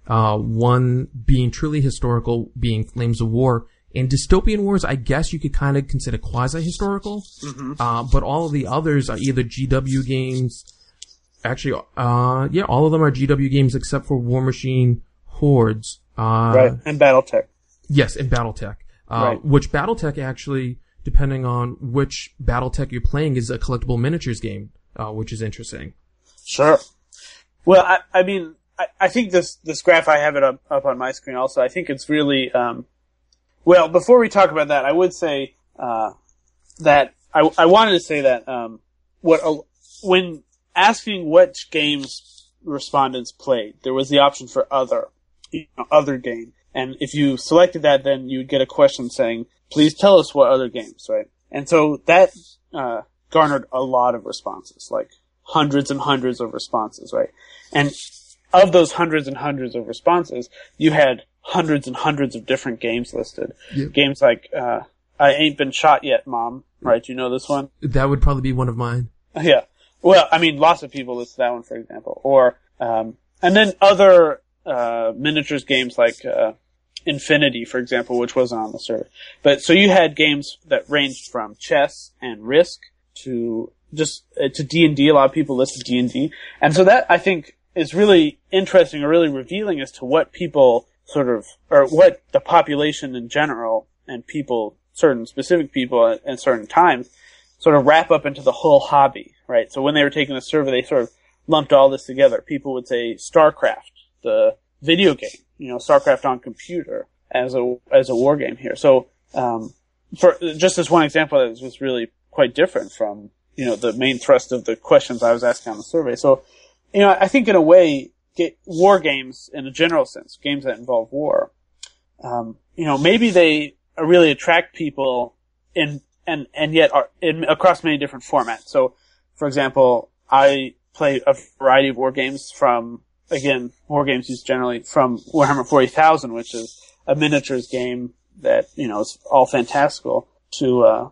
Uh, one being truly historical, being Flames of War. And Dystopian Wars, I guess you could kind of consider quasi-historical. Mm-hmm. Uh, but all of the others are either G W games. Actually, uh, yeah, all of them are G W games except for War Machine Hordes. Uh, right, and BattleTech. Yes, and BattleTech. Uh, right. Which BattleTech actually, depending on which BattleTech you're playing, is a collectible miniatures game, uh, which is interesting. Sure. Well, I, I mean, I, I think this, this graph, I have it up, up on my screen also. I think it's really, um, well, before we talk about that, I would say, uh, that I, I wanted to say that, um, what, uh, when asking which games respondents played, there was the option for other, you know, other game. And if you selected that, then you'd get a question saying, please tell us what other games, right? And so that, uh, garnered a lot of responses, like hundreds and hundreds of responses, right? And of those hundreds and hundreds of responses, you had hundreds and hundreds of different games listed. Yep. Games like, uh, I Ain't Been Shot Yet, Mom, right? You know this one? That would probably be one of mine. Yeah. Well, I mean, lots of people listed that one, for example. Or, um, and then other, uh, miniatures games like, uh, Infinity, for example, which wasn't on the survey. But, so you had games that ranged from chess and Risk to just, uh, to D and D. A lot of people listed D and D. And so that, I think, is really interesting or really revealing as to what people sort of, or what the population in general and people, certain specific people at, at certain times sort of wrap up into the whole hobby, right? So when they were taking the survey, they sort of lumped all this together. People would say StarCraft, the video game, you know, StarCraft on computer as a, as a war game here. So, um, for, just as one example that was really quite different from, you know, the main thrust of the questions I was asking on the survey. So, you know, I think in a way, get war games in a general sense, games that involve war, um, you know, maybe they really attract people in, and, and yet are in, across many different formats. So, for example, I play a variety of war games from, again, war games used generally from Warhammer forty thousand, which is a miniatures game that, you know, is all fantastical, to, uh,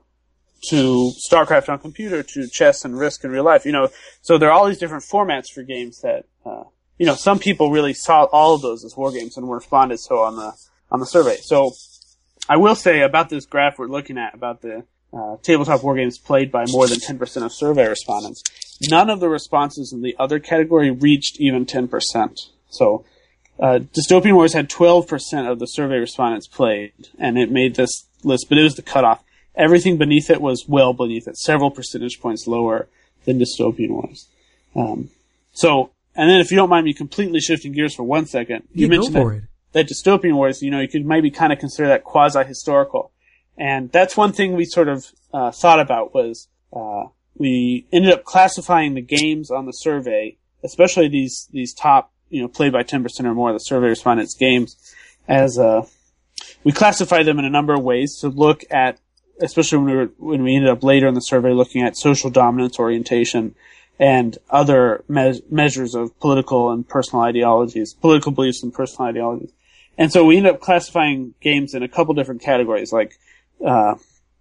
to StarCraft on computer, to chess and Risk in real life, you know. So there are all these different formats for games that, uh, you know, some people really saw all of those as war games and responded so on the, on the survey. So I will say about this graph we're looking at, about the, uh, tabletop war games played by more than ten percent of survey respondents, none of the responses in the other category reached even ten percent. So, uh, Dystopian Wars had twelve percent of the survey respondents played, and it made this list, but it was the cutoff. Everything beneath it was well beneath it, several percentage points lower than Dystopian Wars. Um, so, and then if you don't mind me completely shifting gears for one second, you yeah, mentioned that, that Dystopian Wars, you know, you could maybe kind of consider that quasi-historical. And that's one thing we sort of, uh, thought about was, uh, we ended up classifying the games on the survey, especially these, these top, you know, played by ten percent or more of the survey respondents games, as, uh, we classify them in a number of ways to look at, especially when we were, when we ended up later in the survey looking at social dominance orientation and other me- measures of political and personal ideologies, political beliefs and personal ideologies. And so we ended up classifying games in a couple different categories, like, uh,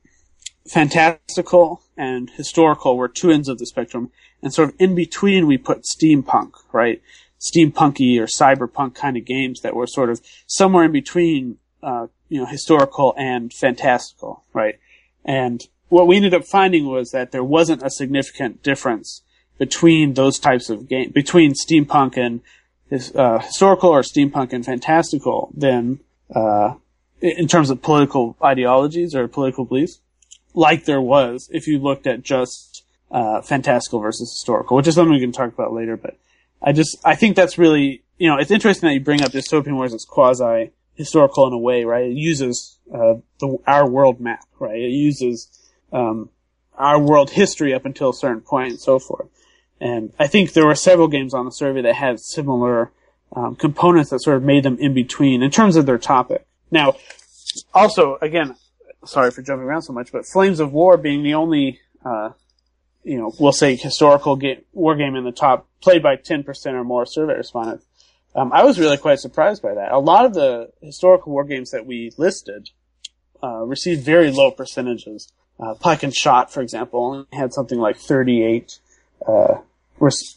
fantastical and historical were two ends of the spectrum. And sort of in between we put steampunk, right? Steampunky or cyberpunk kind of games that were sort of somewhere in between, uh, you know, historical and fantastical, right? And what we ended up finding was that there wasn't a significant difference between those types of games, between steampunk and his, uh, historical or steampunk and fantastical than, uh, in terms of political ideologies or political beliefs, like there was if you looked at just, uh, fantastical versus historical, which is something we can talk about later. But I just, I think that's really, you know, it's interesting that you bring up Dystopian Wars as quasi historical in a way, right? It uses, uh, the, our world map, right? It uses, um, our world history up until a certain point and so forth. And I think there were several games on the survey that had similar, um, components that sort of made them in between in terms of their topic. Now, also, again, sorry for jumping around so much, but Flames of War being the only, uh, you know, we'll say historical game, war game in the top, played by ten percent or more survey respondents. Um, I was really quite surprised by that. A lot of the historical war games that we listed, uh, received very low percentages. Uh, Pike and Shot, for example, only had something like thirty-eight, uh, res-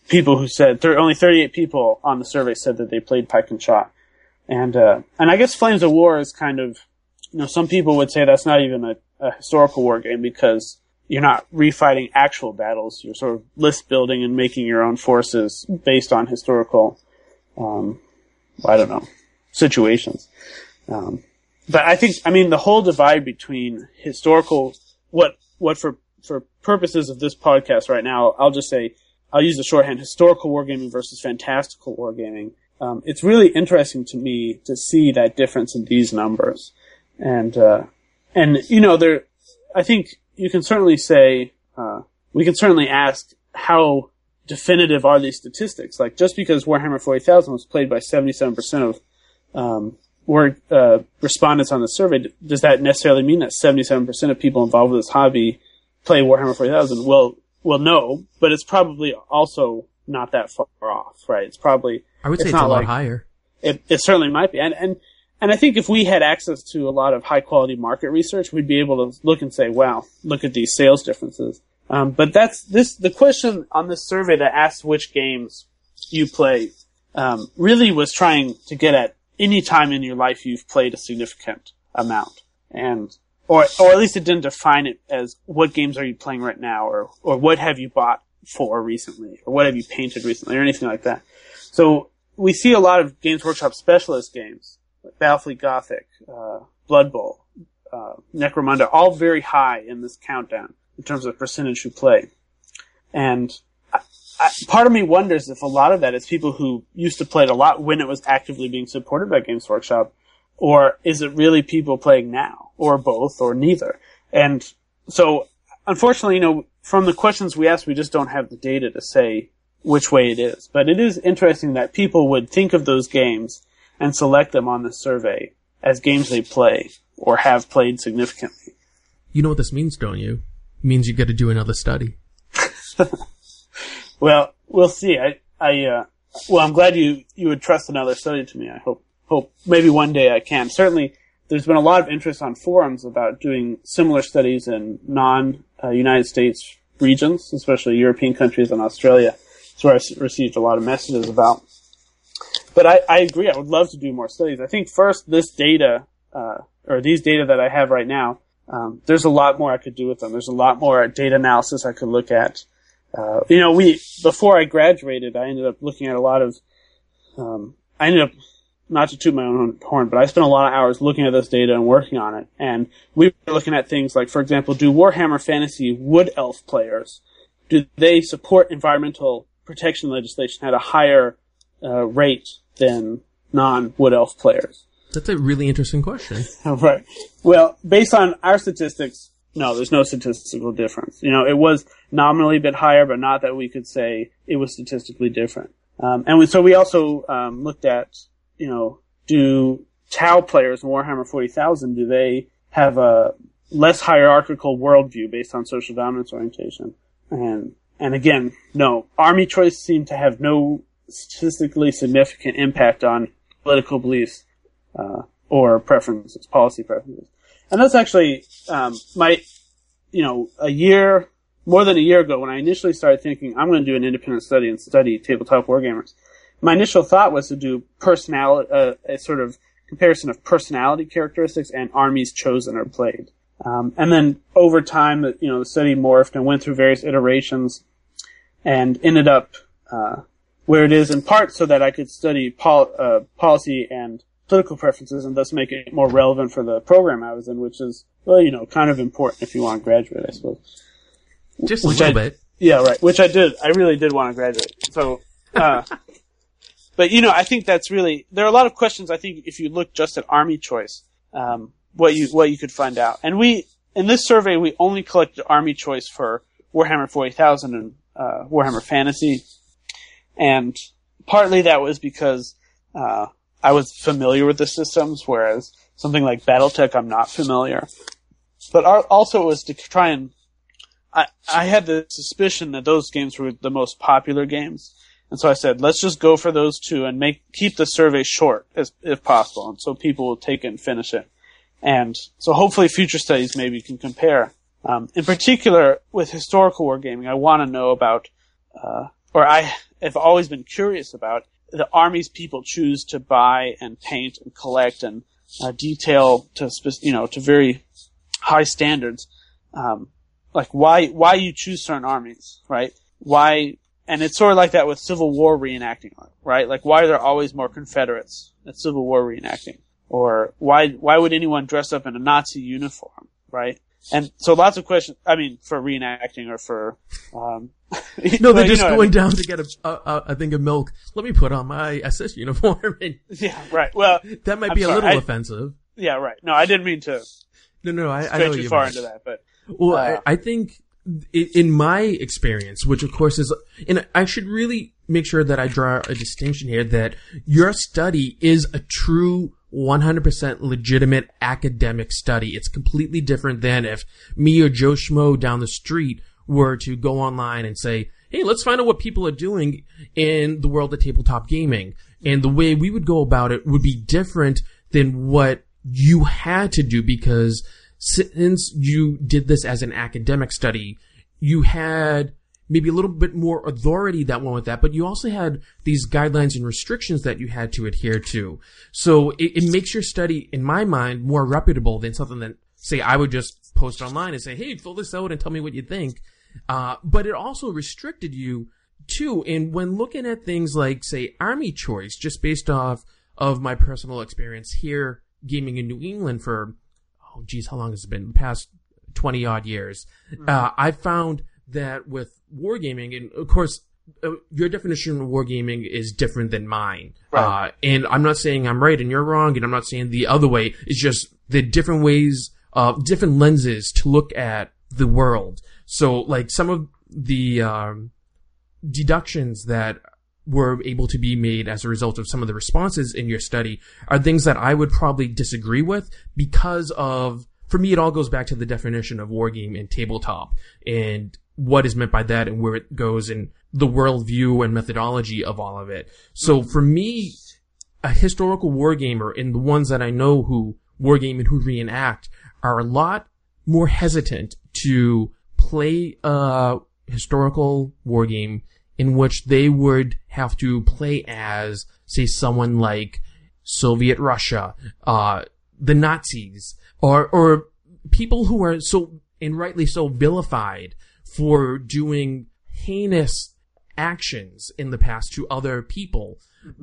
people who said there only thirty-eight people on the survey said that they played Pike and Shot, and uh, and I guess Flames of War is kind of, you know, some people would say that's not even a, a historical war game because you're not refighting actual battles. You're sort of list building and making your own forces based on historical, um, I don't know, situations. Um, but I think, I mean, the whole divide between historical, what what for for purposes of this podcast right now, I'll just say. I'll use the shorthand, historical wargaming versus fantastical wargaming. Um, it's really interesting to me to see that difference in these numbers. And, uh, and, you know, there, I think you can certainly say, uh, we can certainly ask how definitive are these statistics? Like, just because Warhammer forty thousand was played by seventy-seven percent of, um, were, uh, respondents on the survey, does that necessarily mean that seventy-seven percent of people involved with this hobby play Warhammer forty thousand? Well, Well, no, but it's probably also not that far off, right? It's probably... I would say it's, it's not a lot like, higher. It, it certainly might be. And, and, and I think if we had access to a lot of high-quality market research, we'd be able to look and say, wow, look at these sales differences. Um, but that's this, the question on this survey that asks which games you play, um, really was trying to get at any time in your life you've played a significant amount. And... Or, or at least it didn't define it as what games are you playing right now, or, or what have you bought for recently, or what have you painted recently, or anything like that. So we see a lot of Games Workshop specialist games, like Battlefleet Gothic, uh, Blood Bowl, uh, Necromunda, all very high in this countdown in terms of percentage who play. And I, I, part of me wonders if a lot of that is people who used to play it a lot when it was actively being supported by Games Workshop, or is it really people playing now? Or both, or neither. And so, unfortunately, you know, from the questions we asked, we just don't have the data to say which way it is. But it is interesting that people would think of those games and select them on the survey as games they play or have played significantly. You know what this means, don't you? It means you got to do another study. Well, we'll see. I, I, uh, well, I'm glad you, you would trust another study to me. I hope, hope maybe one day I can. Certainly, there's been a lot of interest on forums about doing similar studies in non-United uh, States regions, especially European countries and Australia. That's where I received a lot of messages about. But I, I agree. I would love to do more studies. I think first, this data, uh, or these data that I have right now, um, there's a lot more I could do with them. There's a lot more data analysis I could look at. Uh, you know, we, before I graduated, I ended up looking at a lot of, um, I ended up, not to toot my own horn, but I spent a lot of hours looking at this data and working on it. And we were looking at things like, for example, do Warhammer Fantasy Wood Elf players, do they support environmental protection legislation at a higher uh, rate than non-Wood Elf players? That's a really interesting question. Right. Well, based on our statistics, no, there's no statistical difference. You know, it was nominally a bit higher, but not that we could say it was statistically different. Um, and we, so we also um, looked at, you know, do Tau players in Warhammer forty thousand, do they have a less hierarchical worldview based on social dominance orientation? And, and again, no. Army choice seemed to have no statistically significant impact on political beliefs, uh, or preferences, policy preferences. And that's actually, um, my, you know, a year, more than a year ago when I initially started thinking, I'm going to do an independent study and study tabletop wargamers. My initial thought was to do personality, uh, a sort of comparison of personality characteristics and armies chosen or played. Um, and then over time, you know, the study morphed and went through various iterations and ended up, uh, where it is in part so that I could study pol- uh, policy and political preferences and thus make it more relevant for the program I was in, which is, well, you know, kind of important if you want to graduate, I suppose. Just a which little I, bit. Yeah, right. Which I did. I really did want to graduate. So, uh, but, you know, I think that's really, there are a lot of questions, I think, if you look just at Army choice, um, what you, what you could find out. And we, in this survey, we only collected Army choice for Warhammer forty thousand and, uh, Warhammer Fantasy. And partly that was because, uh, I was familiar with the systems, whereas something like BattleTech, I'm not familiar. But our, also it was to try and, I, I had the suspicion that those games were the most popular games. And so I said, let's just go for those two and make, keep the survey short as, if possible. And so people will take it and finish it. And so hopefully future studies maybe can compare. Um, in particular with historical wargaming, I want to know about, uh, or I have always been curious about, the armies people choose to buy and paint and collect and uh, detail to, you know, to very high standards. Um, like why, why you choose certain armies, right? Why, and it's sort of like that with Civil War reenacting, right? Like why are there always more Confederates at Civil War reenacting? Or why, why would anyone dress up in a Nazi uniform, right? And so lots of questions, I mean, for reenacting or for, um, no, they're just you know going I mean. down to get a, a, a thing of milk. Let me put on my S S uniform. And yeah, right. Well, that might I'm be sorry, a little I, offensive. Yeah, right. No, I didn't mean to No, no, no I, I stray know too you far meant. into that, but. Well, uh, I, I think in my experience, which of course is, and I should really make sure that I draw a distinction here that your study is a true one hundred percent legitimate academic study. It's completely different than if me or Joe Schmo down the street were to go online and say, hey, let's find out what people are doing in the world of tabletop gaming. And the way we would go about it would be different than what you had to do, because since you did this as an academic study, you had maybe a little bit more authority that went with that, but you also had these guidelines and restrictions that you had to adhere to. So it, it makes your study, in my mind, more reputable than something that, say, I would just post online and say, hey, fill this out and tell me what you think. Uh, but it also restricted you, too. And when looking at things like, say, Army Choice, just based off of my personal experience here gaming in New England for, oh, geez, how long has it been? The past twenty-odd years. Mm-hmm. Uh, I found that with wargaming, and of course, uh, your definition of wargaming is different than mine. Right. Uh, and I'm not saying I'm right and you're wrong, and I'm not saying the other way. It's just the different ways, uh, different lenses to look at the world. So, like, some of the, um, deductions that were able to be made as a result of some of the responses in your study are things that I would probably disagree with because of, for me, it all goes back to the definition of wargame and tabletop and what is meant by that and where it goes and the worldview and methodology of all of it. So for me, a historical wargamer and the ones that I know who wargame and who reenact are a lot more hesitant to play a historical wargame in which they would have to play as, say, someone like Soviet Russia, uh, the Nazis, or, or people who are so, and rightly so, vilified for doing heinous actions in the past to other people.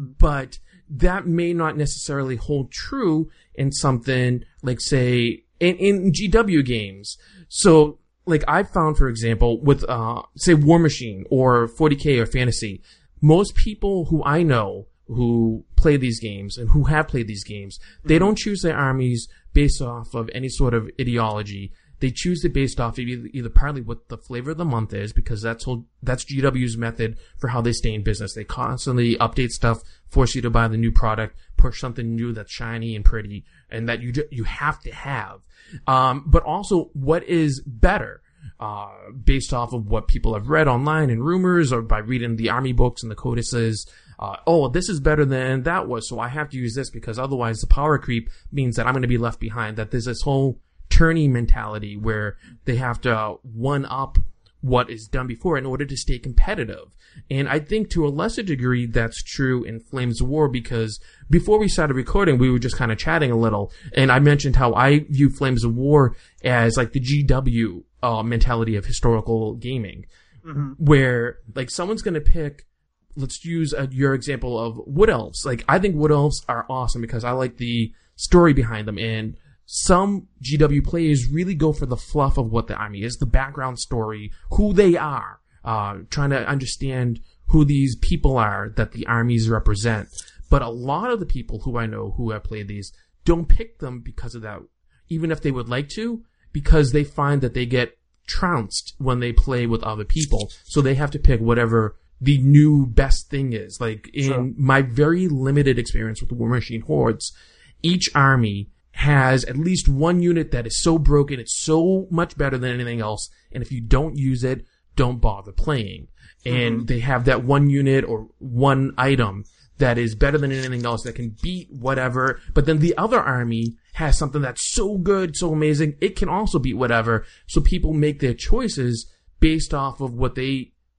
But that may not necessarily hold true in something like, say, in, in G W games. So, like I've found, for example, with, uh, say, War Machine or forty K or Fantasy, most people who I know who play these games and who have played these games, they don't choose their armies based off of any sort of ideology. They choose it based off of either, either partly what the flavor of the month is, because that's whole, that's G W's method for how they stay in business. They constantly update stuff, force you to buy the new product, push something new that's shiny and pretty, and that you you have to have. Um, but also what is better, uh, based off of what people have read online and rumors, or by reading the army books and the codices. Uh, oh, this is better than that was, so I have to use this because otherwise the power creep means that I'm going to be left behind. That there's this whole tourney mentality where they have to one up what is done before in order to stay competitive. And I think to a lesser degree that's true in Flames of War, because before we started recording, we were just kind of chatting a little, and I mentioned how I view Flames of War as like the G W uh, mentality of historical gaming, mm-hmm. where like someone's going to pick, let's use uh, your example of Wood Elves. Like, I think Wood Elves are awesome because I like the story behind them, and some G W players really go for the fluff of what the army is, the background story, who they are, uh, trying to understand who these people are that the armies represent. But a lot of the people who I know who have played these don't pick them because of that, even if they would like to, because they find that they get trounced when they play with other people. So they have to pick whatever the new best thing is. Like, in sure. my very limited experience with the War Machine Hordes, each army has at least one unit that is so broken, it's so much better than anything else, and if you don't use it, don't bother playing. Mm-hmm. And they have that one unit or one item that is better than anything else that can beat whatever, but then the other army has something that's so good, so amazing, it can also beat whatever. So people make their choices based off of what they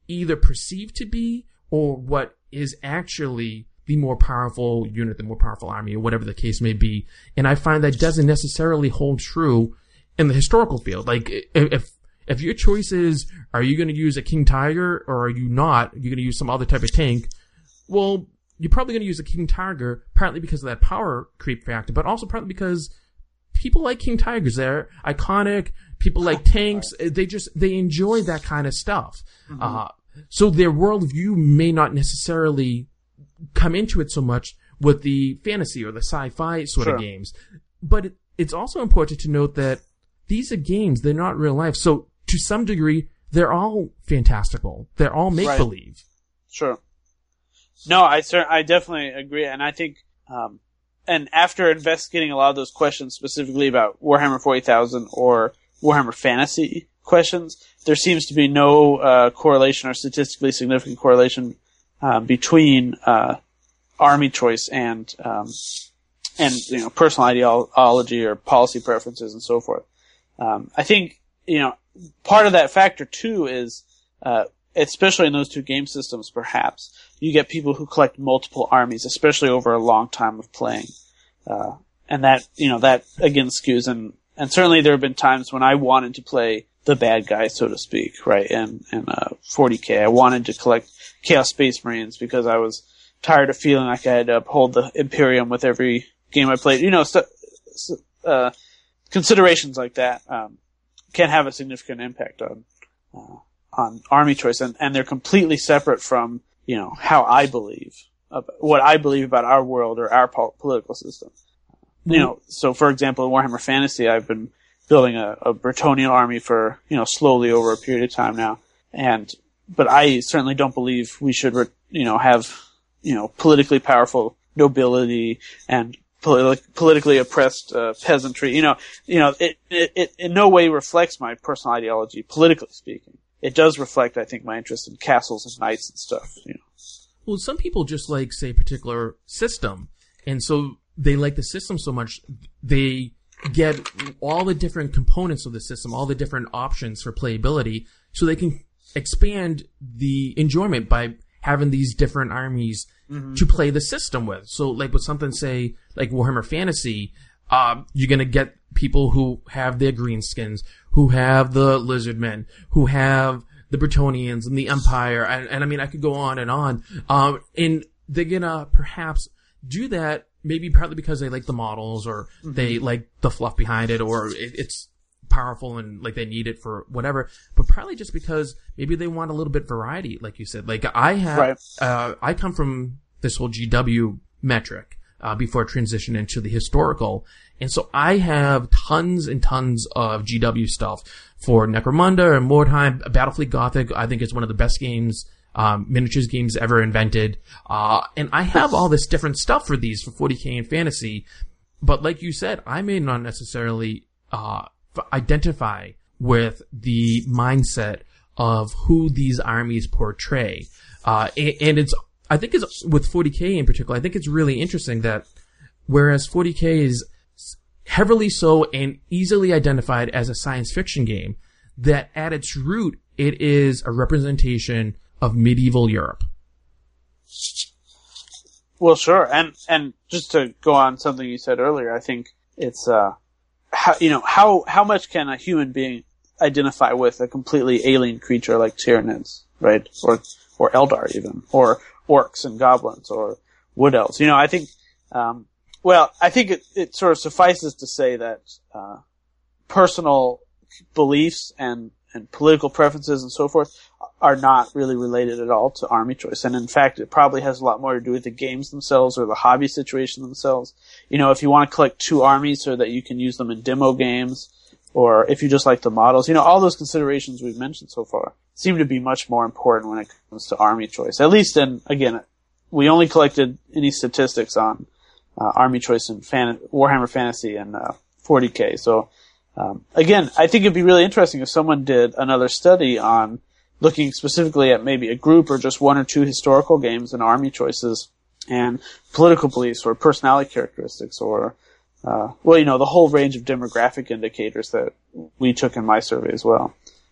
either perceived to be or what is actually the more powerful unit, the more powerful army, or whatever the case may be. And I find that doesn't necessarily hold true in the historical field. Like, if if your choice is, are you going to use a King Tiger or are you not? You're going to use some other type of tank. Well, you're probably going to use a King Tiger, partly because of that power creep factor, but also partly because people like King Tigers. They're iconic. People like tanks. They just, they enjoy that kind of stuff. Mm-hmm. Uh, so their worldview may not necessarily come into it so much with the fantasy or the sci-fi sort Sure. of games. But it, it's also important to note that these are games. They're not real life. So to some degree, they're all fantastical. They're all make-believe. Right. Sure. No, I cer- I definitely agree. And I think, um, and after investigating a lot of those questions specifically about Warhammer forty thousand or Warhammer Fantasy questions, there seems to be no uh, correlation or statistically significant correlation uh, between uh, army choice and um, and you know personal ideology or policy preferences and so forth. Um, I think you know part of that factor too is, uh, especially in those two game systems, perhaps you get people who collect multiple armies, especially over a long time of playing, uh, and that you know that again skews and and certainly there have been times when I wanted to play the bad guy, so to speak, right? And and uh, forty K, I wanted to collect Chaos Space Marines because I was tired of feeling like I had to uphold the Imperium with every game I played. You know, so, so, uh, considerations like that um, can have a significant impact on uh, on army choice, and, and they're completely separate from you know how I believe about, what I believe about our world or our po- political system. Mm-hmm. You know, so for example, in Warhammer Fantasy, I've been building a, a Bretonnian army for you know slowly over a period of time now, and but I certainly don't believe we should re- you know have you know politically powerful nobility and politi- politically oppressed uh, peasantry. You know, you know it, it it in no way reflects my personal ideology, politically speaking. It does reflect, I think, my interest in castles and knights and stuff. You know. Well, some people just like, say, a particular system, and so they like the system so much, they get all the different components of the system, all the different options for playability, so they can expand the enjoyment by having these different armies mm-hmm. to play the system with. So, like with something, say, like Warhammer Fantasy, uh, you're gonna get people who have their greenskins, who have the Lizardmen, who have the Bretonnians and the Empire, and, and I mean, I could go on and on. Um, and they're gonna perhaps do that maybe partly because they like the models, or mm-hmm. they like the fluff behind it, or it, it's powerful and like they need it for whatever, but probably just because maybe they want a little bit variety, like you said. Like I have, right. uh, I come from this whole G W metric, uh, before transition into the historical. And so I have tons and tons of G W stuff for Necromunda and Mordheim. Battlefleet Gothic, I think, is one of the best games, um, miniatures games ever invented. Uh, and I have all this different stuff for these, for forty K and fantasy. But like you said, I may not necessarily, uh, identify with the mindset of who these armies portray. Uh, and, and it's, I think it's, with forty K in particular, I think it's really interesting that whereas forty K is heavily so and easily identified as a science fiction game, that at its root, it is a representation of medieval Europe. Well, sure. And, and just to go on something you said earlier, I think it's, uh, how, you know, how, how much can a human being identify with a completely alien creature like Tyranids, right? Or, or Eldar even, or orcs and goblins, or wood elves. You know, I think, um, well, I think it, it sort of suffices to say that, uh, personal beliefs and, and political preferences and so forth are not really related at all to army choice. And in fact, it probably has a lot more to do with the games themselves or the hobby situation themselves. You know, if you want to collect two armies so that you can use them in demo games, or if you just like the models, you know, all those considerations we've mentioned so far seem to be much more important when it comes to army choice. At least in, again, we only collected any statistics on uh, army choice in fan- Warhammer Fantasy and uh, forty K. So, um, again, I think it'd be really interesting if someone did another study on looking specifically at maybe a group or just one or two historical games and army choices and political beliefs or personality characteristics or, uh, well, you know, the whole range of demographic indicators that we took in my survey as well.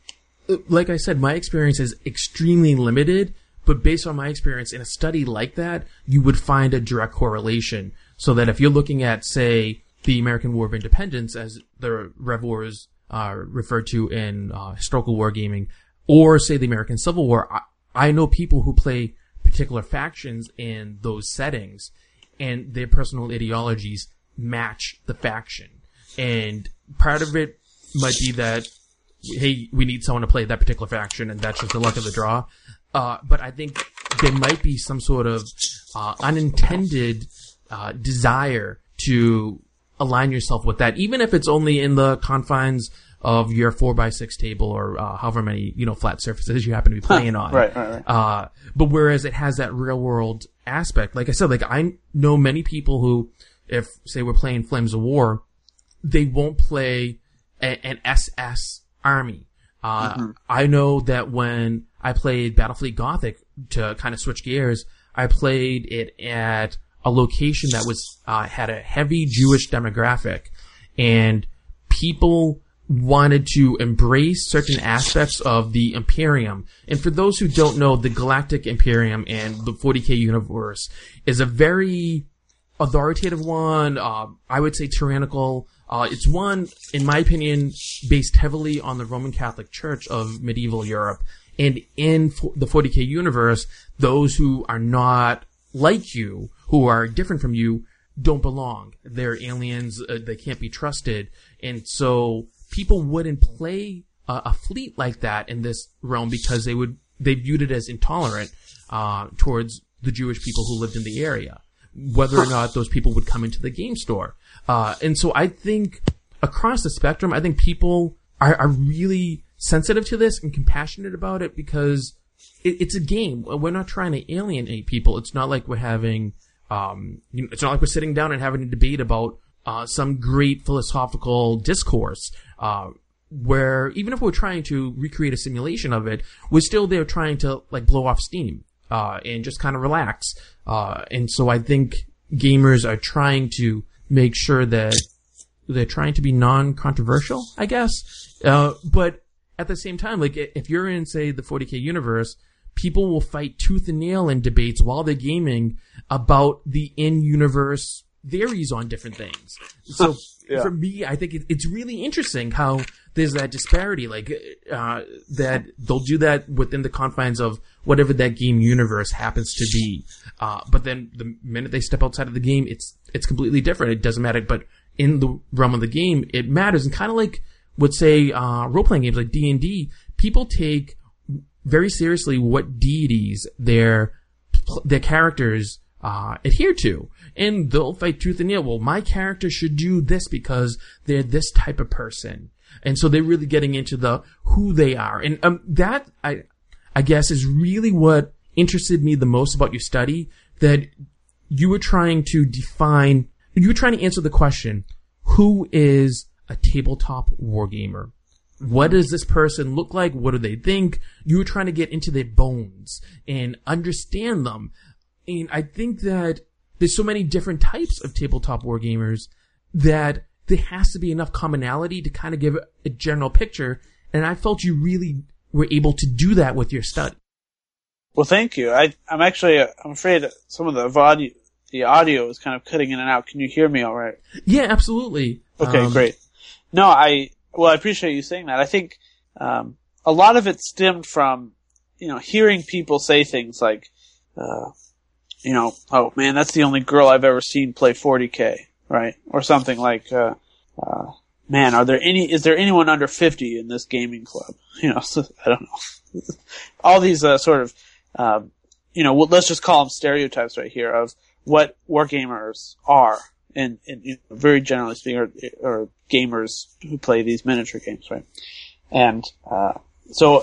like I said, my experience is extremely limited, but based on my experience in a study like that, you would find a direct correlation. So that if you're looking at, say, the American War of Independence, as the Rev Wars are referred to in uh, historical wargaming, or say the American Civil War, I, I know people who play particular factions in those settings, and their personal ideologies match the faction. And part of it might be that, hey, we need someone to play that particular faction, and that's just the luck of the draw. Uh, but I think there might be some sort of uh, unintended uh, desire to align yourself with that, even if it's only in the confines of your four by six table or uh, however many, you know, flat surfaces you happen to be playing on. Right, right, right. Uh, but whereas it has that real world aspect, like I said, like I know many people who, if, say, we're playing Flames of War, they won't play a, an S S army. Uh, mm-hmm. I know that when I played Battlefleet Gothic, to kind of switch gears, I played it at a location that was, uh, had a heavy Jewish demographic, and people wanted to embrace certain aspects of the Imperium. And for those who don't know, the Galactic Imperium and the forty K universe is a very authoritative one, uh, I would say tyrannical. Uh, it's one, in my opinion, based heavily on the Roman Catholic Church of medieval Europe. And in the forty K universe, those who are not like you, who are different from you, don't belong. They're aliens, uh, they can't be trusted. And so people wouldn't play a, a fleet like that in this realm because they would, they viewed it as intolerant, uh, towards the Jewish people who lived in the area, whether or not those people would come into the game store. Uh, and so I think across the spectrum, I think people are, are really sensitive to this and compassionate about it because it, it's a game. We're not trying to alienate people. It's not like we're having, um, you know, it's not like we're sitting down and having a debate about, uh, some great philosophical discourse, uh, where even if we're trying to recreate a simulation of it, we're still there trying to like blow off steam, uh, and just kind of relax. Uh, and so I think gamers are trying to make sure that they're trying to be non-controversial, I guess. Uh, but at the same time, like if you're in, say, the forty K universe, people will fight tooth and nail in debates while they're gaming about the in-universe theories on different things. So yeah. For me, I think it, it's really interesting how there's that disparity, like, uh, that they'll do that within the confines of whatever that game universe happens to be. Uh, but then the minute they step outside of the game, it's, it's completely different. It doesn't matter. But in the realm of the game, it matters. And kind of like what, say, uh, role-playing games like D and D, people take very seriously what deities their, their characters, uh, adhere to. And they'll fight tooth and nail. Well, my character should do this because they're this type of person. And so they're really getting into the who they are. And um, that, I I guess, is really what interested me the most about your study, that you were trying to define, you were trying to answer the question, who is a tabletop wargamer? What does this person look like? What do they think? You were trying to get into their bones and understand them. And I think that there's so many different types of tabletop wargamers that there has to be enough commonality to kind of give a general picture. And I felt you really were able to do that with your study. Well, thank you. I, I'm actually, uh, I'm afraid that some of the audio, the audio is kind of cutting in and out. Can you hear me all right? Yeah, absolutely. Okay, um, great. No, I, well, I appreciate you saying that. I think, um, a lot of it stemmed from, you know, hearing people say things like, uh, you know, oh man, that's the only girl I've ever seen play forty K, right? Or something like, uh, uh, man, are there any, is there anyone under fifty in this gaming club? You know, so, I don't know. All these, uh, sort of, um, you know, let's just call them stereotypes right here of what wargamers are, and, and you know, very generally speaking, or, or gamers who play these miniature games, right? And, uh, so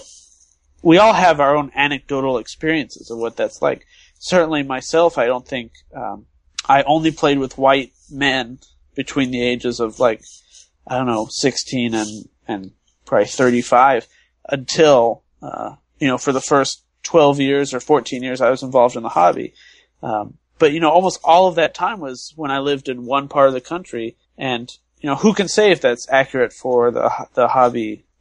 we all have our own anecdotal experiences of what that's like. Certainly myself, I don't think, um, I only played with white men between the ages of like, I don't know, sixteen and, and probably thirty-five until, uh, you know, for the first twelve years or fourteen years I was involved in the hobby. Um, but you know, almost all of that time was when I lived in one part of the country, and, you know, who can say if that's accurate for the, the hobby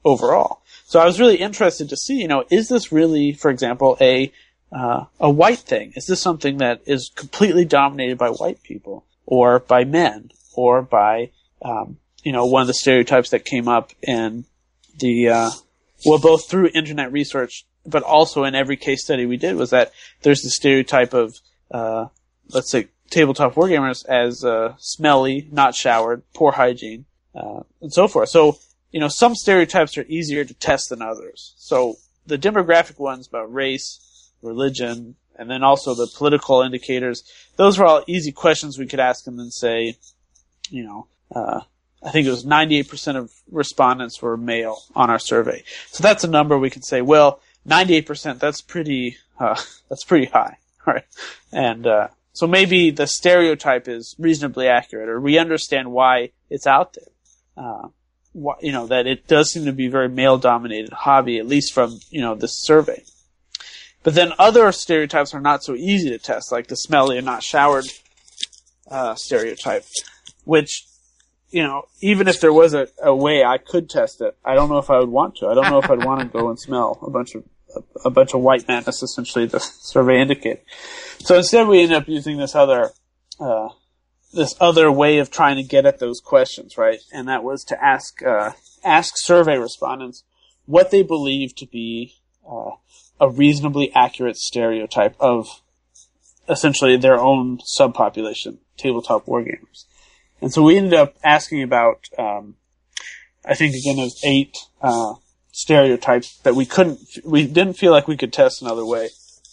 overall. So I was really interested to see, you know, is this really, for example, a uh, a white thing? Is this something that is completely dominated by white people, or by men, or by, um, you know, one of the stereotypes that came up in the, uh, well, both through internet research, but also in every case study we did, was that there's the stereotype of, uh, let's say, tabletop wargamers as uh, smelly, not showered, poor hygiene, uh, and so forth. So, you know, some stereotypes are easier to test than others. So the demographic ones about race, religion, and then also the political indicators, those were all easy questions we could ask them and say, you know, uh, I think it was ninety-eight percent of respondents were male on our survey. So that's a number we could say, well, ninety-eight percent, that's pretty, uh, that's pretty high, right? And, uh, so maybe the stereotype is reasonably accurate, or we understand why it's out there. Uh, wh- you know, that it does seem to be a very male-dominated hobby, at least from, you know, this survey. But then other stereotypes are not so easy to test, like the smelly and not showered uh, stereotype, which, you know, even if there was a, a way I could test it, I don't know if I would want to. I don't know if I'd want to go and smell a bunch of a, a bunch of white men. That's essentially the survey indicated. So instead, we ended up using this other uh, this other way of trying to get at those questions, right? And that was to ask uh, ask survey respondents what they believe to be uh, a reasonably accurate stereotype of essentially their own subpopulation, tabletop wargamers. And so we ended up asking about, um, I think again it was eight uh, stereotypes that we couldn't, we didn't feel like we could test another way.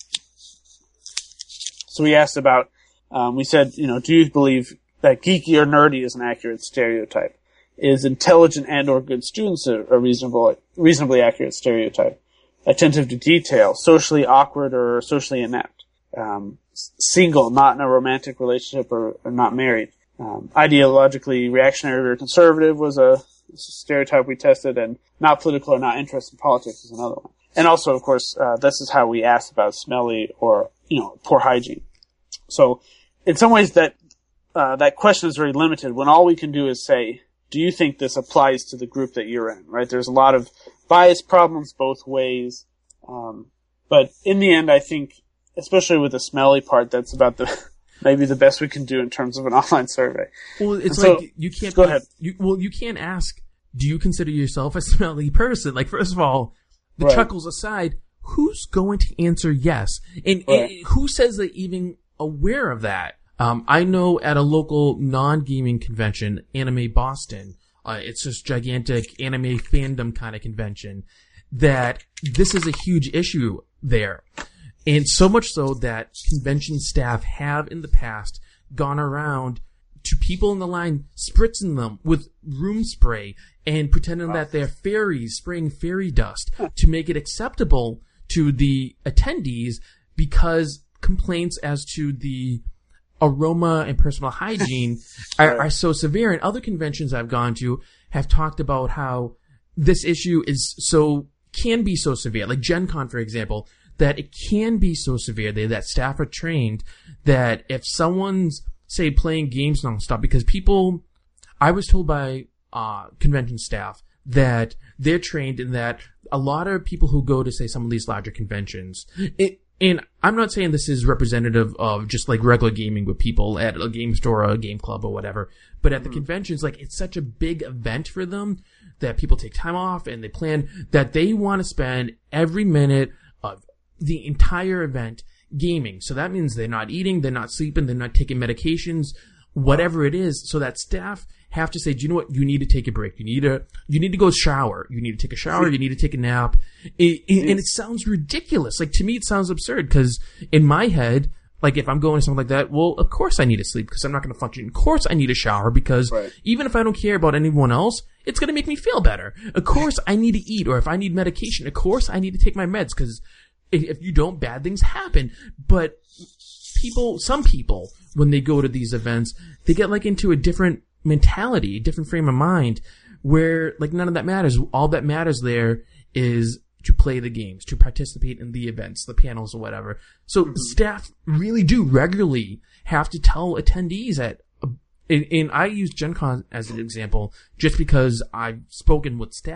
So we asked about, um, we said, you know, do you believe that geeky or nerdy is an accurate stereotype? Is intelligent and or good students a, a reasonable, reasonably accurate stereotype? Attentive to detail, socially awkward or socially inept? Um, single, not in a romantic relationship or, or not married? Um, ideologically reactionary or conservative was a stereotype we tested, and not political or not interested in politics is another one. And also, of course, uh, this is how we asked about smelly or, you know, poor hygiene. So, in some ways, that uh, that question is very limited when all we can do is say, do you think this applies to the group that you're in, right? There's a lot of bias problems both ways. Um, but in the end, I think, especially with the smelly part, that's about the maybe the best we can do in terms of an online survey. Well, it's so, like you can't go ahead. You, well, you can't ask, do you consider yourself a smelly person? Like, first of all, the right. chuckles aside, who's going to answer yes? And, right. and who says they're even aware of that? Um, I know at a local non-gaming convention, Anime Boston, uh, it's this gigantic anime fandom kind of convention, that this is a huge issue there. And so much so that convention staff have in the past gone around to people in the line, spritzing them with room spray and pretending wow. that they're fairies, spraying fairy dust to make it acceptable to the attendees, because complaints as to the aroma and personal hygiene are, are so severe. And other conventions I've gone to have talked about how this issue is so, can be so severe. Like Gen Con, for example, that it can be so severe that, that staff are trained that if someone's, say, playing games nonstop, because people, I was told by uh convention staff that they're trained in that a lot of people who go to, say, some of these larger conventions, it, and I'm not saying this is representative of just like regular gaming with people at a game store or a game club or whatever, but at the mm-hmm. conventions, like, it's such a big event for them that people take time off and they plan that they want to spend every minute of the entire event gaming. So that means they're not eating, they're not sleeping, they're not taking medications, whatever it is, so that staff have to say, do you know what? You need to take a break. You need to, you need to go shower. You need to take a shower. You need to take a nap. It, it, and it sounds ridiculous. Like, to me, it sounds absurd, because in my head, like, if I'm going to something like that, well, of course I need to sleep because I'm not going to function. Of course I need a shower because right. even if I don't care about anyone else, it's going to make me feel better. Of course I need to eat, or if I need medication, of course I need to take my meds, because if you don't, bad things happen. But people, some people, when they go to these events, they get like into a different mentality, a different frame of mind, where like none of that matters. All that matters there is to play the games, to participate in the events, the panels or whatever. So mm-hmm. staff really do regularly have to tell attendees that, and, and I use Gen Con as an example just because I've spoken with staff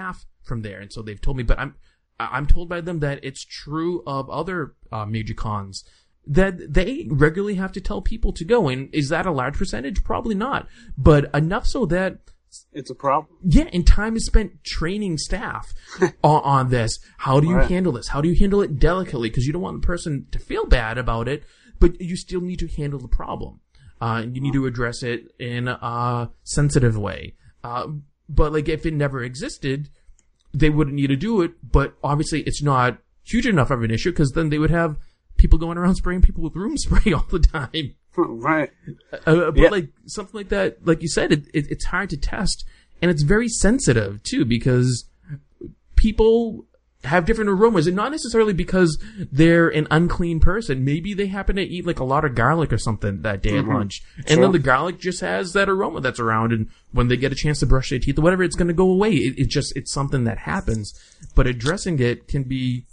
from there. And so they've told me, but I'm, I'm told by them that it's true of other uh, major cons that they regularly have to tell people to go. And is that a large percentage? Probably not. But enough so that it's a problem. Yeah, and time is spent training staff on, on this. How do you Right. handle this? How do you handle it delicately? Because you don't want the person to feel bad about it, but you still need to handle the problem. Uh, and you need to address it in a sensitive way. Uh, but like if it never existed, they wouldn't need to do it. But obviously it's not huge enough of an issue because then they would have people going around spraying people with room spray all the time. Right. Uh, but Yeah. like something like that, like you said, it, it, it's hard to test, and it's very sensitive too because people have different aromas, and not necessarily because they're an unclean person. Maybe they happen to eat like a lot of garlic or something that day Mm-hmm. at lunch, and Sure. then the garlic just has that aroma that's around, and when they get a chance to brush their teeth or whatever, it's going to go away. It, it just it's something that happens, but addressing it can be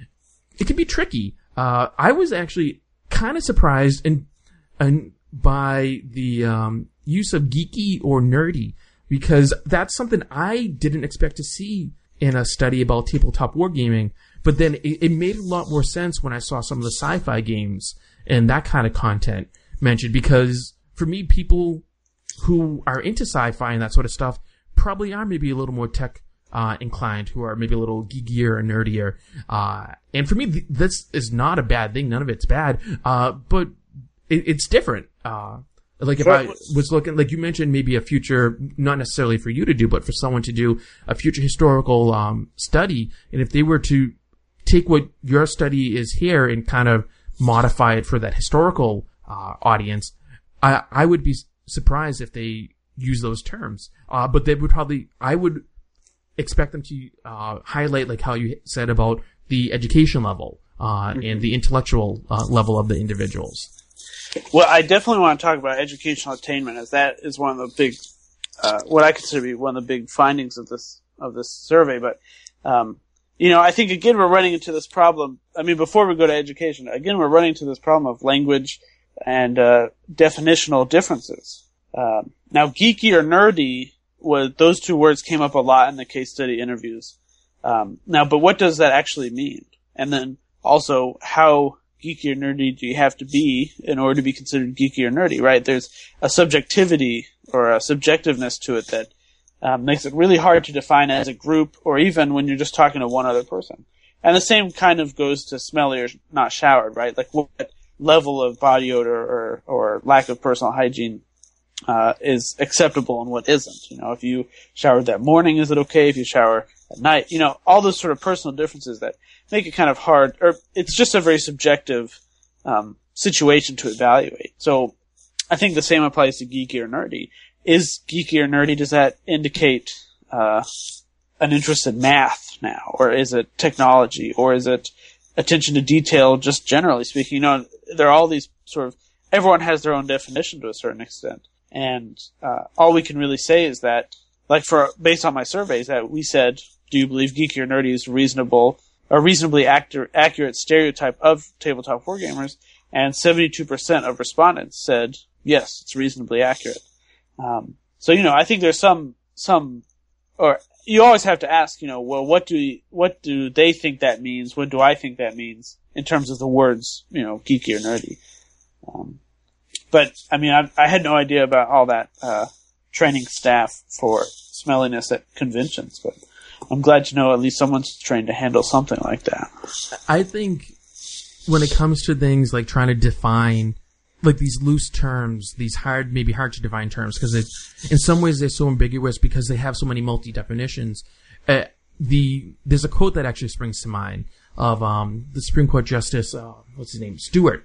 it can be tricky. Uh, I was actually kind of surprised and. And by the um, use of geeky or nerdy, because that's something I didn't expect to see in a study about tabletop wargaming. But then it, it made a lot more sense when I saw some of the sci-fi games and that kind of content mentioned. Because for me, people who are into sci-fi and that sort of stuff probably are maybe a little more tech uh, inclined, who are maybe a little geekier or nerdier. Uh, and for me, th- this is not a bad thing. None of it's bad. Uh, but It, it's different. Uh, like if I was looking, like you mentioned, maybe a future, not necessarily for you to do, but for someone to do a future historical, um, study. And if they were to take what your study is here and kind of modify it for that historical, uh, audience, I, I would be surprised if they use those terms. Uh, but they would probably, I would expect them to, uh, highlight like how you said about the education level, uh, mm-hmm. and the intellectual, uh, level of the individuals. Well, I definitely want to talk about educational attainment, as that is one of the big, uh, what I consider to be one of the big findings of this of this survey. But, um, you know, I think again we're running into this problem. I mean, before we go to education, again we're running into this problem of language and uh, definitional differences. Um, now, geeky or nerdy, was those two words came up a lot in the case study interviews. Um, now, but what does that actually mean? And then also how geeky or nerdy do you have to be in order to be considered geeky or nerdy, right? There's a subjectivity or a subjectiveness to it that um, makes it really hard to define as a group or even when you're just talking to one other person. And the same kind of goes to smelly or not showered, right? Like what level of body odor or, or lack of personal hygiene uh, is acceptable and what isn't. You know, if you showered that morning, is it okay? If you shower at night, you know, all those sort of personal differences that make it kind of hard, or it's just a very subjective um, situation to evaluate. So I think the same applies to geeky or nerdy. Is geeky or nerdy, does that indicate uh, an interest in math now? Or is it technology? Or is it attention to detail, just generally speaking? You know, there are all these sort of, everyone has their own definition to a certain extent. And uh, all we can really say is that, like for based on my surveys, that we said, do you believe geeky or nerdy is reasonable, a reasonably actor, accurate stereotype of tabletop wargamers? And seventy-two percent of respondents said, yes, it's reasonably accurate. Um, so, you know, I think there's some, some, or you always have to ask, you know, well, what do you, what do they think that means? What do I think that means in terms of the words, you know, geeky or nerdy? Um, but, I mean, I, I had no idea about all that, uh, training staff for smelliness at conventions, but I'm glad to know at least someone's trained to handle something like that. I think when it comes to things like trying to define like these loose terms, these hard, maybe hard to define terms, because in some ways they're so ambiguous because they have so many multi definitions. Uh, the there's a quote that actually springs to mind of um, the Supreme Court Justice, uh, what's his name, Stewart,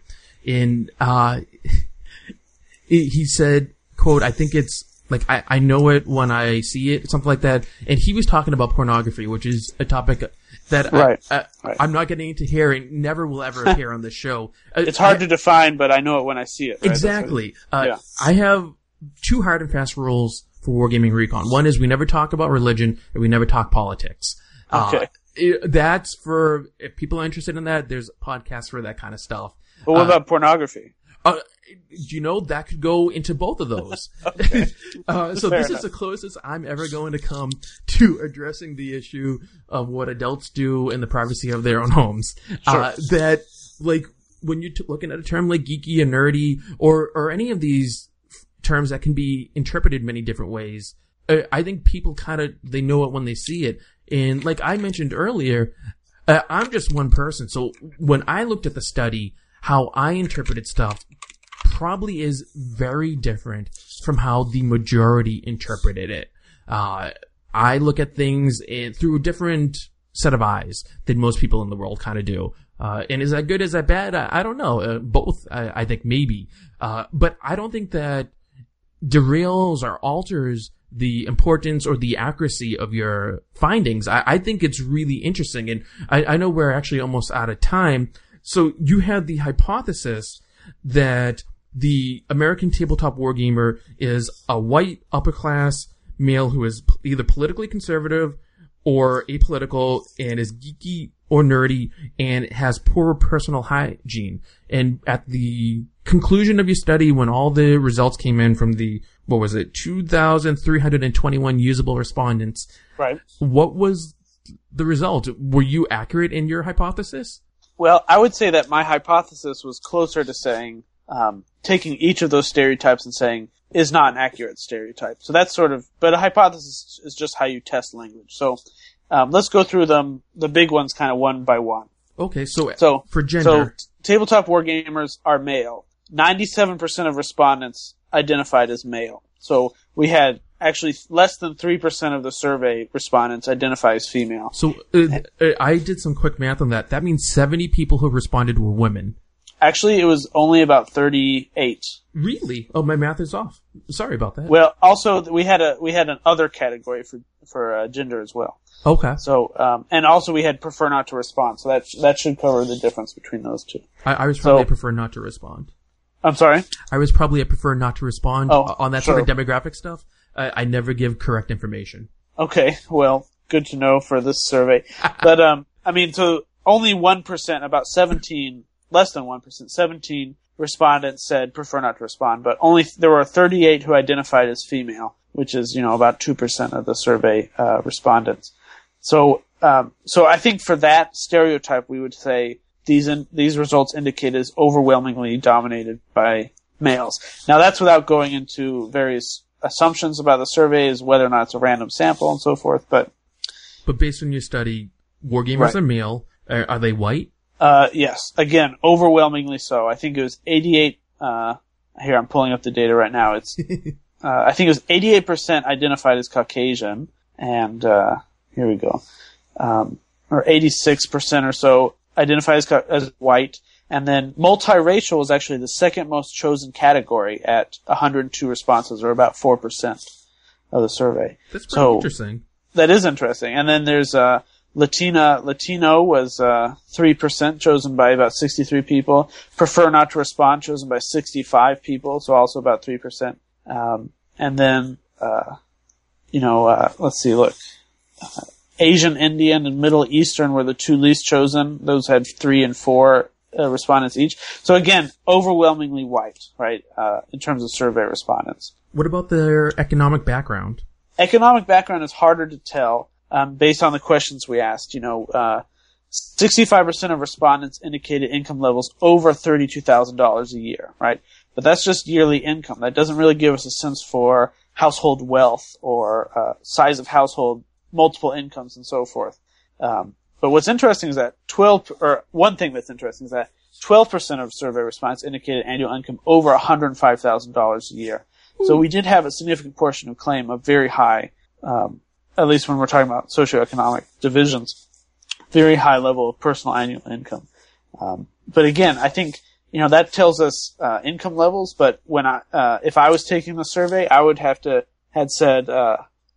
in uh, he said, "quote I think it's like I, I know it when I see it," something like that. And he was talking about pornography, which is a topic that right. I, I, right. I'm not getting into here and never will ever appear on this show. It's hard I, to define, but I know it when I see it. Right? Exactly. Uh, yeah. I have two hard and fast rules for Wargaming Recon. One is we never talk about religion and we never talk politics. Okay. Uh, it, that's for, if people are interested in that, there's podcasts for that kind of stuff. But what uh, about pornography? Uh, you know, that could go into both of those. uh, so Fair this enough. is the closest I'm ever going to come to addressing the issue of what adults do in the privacy of their own homes. Sure. Uh, that, like, when you're t- looking at a term like geeky and nerdy, or, or any of these terms that can be interpreted many different ways, uh, I think people kind of, they know it when they see it. And like I mentioned earlier, uh, I'm just one person. So when I looked at the study, how I interpreted stuff probably is very different from how the majority interpreted it. Uh, I look at things in, through a different set of eyes than most people in the world kind of do. Uh, and is that good? Is that bad? I, I don't know. Uh, both, I, I think maybe. Uh, but I don't think that derails or alters the importance or the accuracy of your findings. I, I think it's really interesting. And I, I know we're actually almost out of time. So you had the hypothesis that the American tabletop wargamer is a white upper class male who is p- either politically conservative or apolitical and is geeky or nerdy and has poor personal hygiene. And at the conclusion of your study, when all the results came in from the, what was it, two thousand three hundred twenty-one usable respondents, Right. what was the result? Were you accurate in your hypothesis? Well, I would say that my hypothesis was closer to saying, um, taking each of those stereotypes and saying, is not an accurate stereotype. So that's sort of, but a hypothesis is just how you test language. So, um, let's go through them, the big ones kind of one by one. Okay, so, So, for gender. So, tabletop wargamers are male. ninety-seven percent of respondents identified as male. So, we had actually less than three percent of the survey respondents identify as female. So uh, uh, I did some quick math on that. That means seventy people who responded were women. Actually, it was only about thirty-eight. Really? Oh, my math is off. Sorry about that. Well, also we had a we had an other category for for uh, gender as well. Okay. So, um, and also we had prefer not to respond. So that that should cover the difference between those two. I, I was probably So- prefer not to respond. I'm sorry. I was probably a prefer not to respond Oh, on that sure. sort of demographic stuff. I, I never give correct information. Okay, well, good to know for this survey. But um, I mean, so only one percent, about seventeen, less than one percent, seventeen respondents said prefer not to respond. But only there were thirty-eight who identified as female, which is you know about two percent of the survey uh, respondents. So, um, so I think for that stereotype, we would say these in, these results indicate is overwhelmingly dominated by males. Now, that's without going into various assumptions about the surveys, whether or not it's a random sample and so forth. But But based on your study, wargamers Right. are male. Are, are they white? uh, yes, again, overwhelmingly so. I think it was eighty-eight. Uh, here, I'm pulling up the data right now. It's uh, I think it was eighty-eight percent identified as Caucasian, and uh, here we go, um, or eighty-six percent or so identified as, as white. And then multiracial was actually the second most chosen category at one hundred two responses, or about four percent of the survey. That's pretty So- interesting. That is interesting. And then there's uh, Latina. Latino was uh, three percent, chosen by about sixty-three people. Prefer not to respond, chosen by sixty-five people, so also about three percent. Um, and then, uh, you know, uh, let's see, look. Uh, Asian, Indian, and Middle Eastern were the two least chosen. Those had three and four uh, respondents each. So again, overwhelmingly white, right, uh, in terms of survey respondents. What about their economic background? Economic background is harder to tell um, based on the questions we asked. You know, uh, sixty-five percent of respondents indicated income levels over thirty-two thousand dollars a year, right? But that's just yearly income. That doesn't really give us a sense for household wealth or uh, size of household, multiple incomes, and so forth. Um, but what's interesting is that twelve, or one thing that's interesting is that twelve percent of survey respondents indicated annual income over one hundred five thousand dollars a year. So we did have a significant portion of claim of very high, um, at least when we're talking about socioeconomic divisions, very high level of personal annual income. Um, but again, I think, you know, that tells us uh, income levels. But when I, uh, if I was taking the survey, I would have to had said, uh,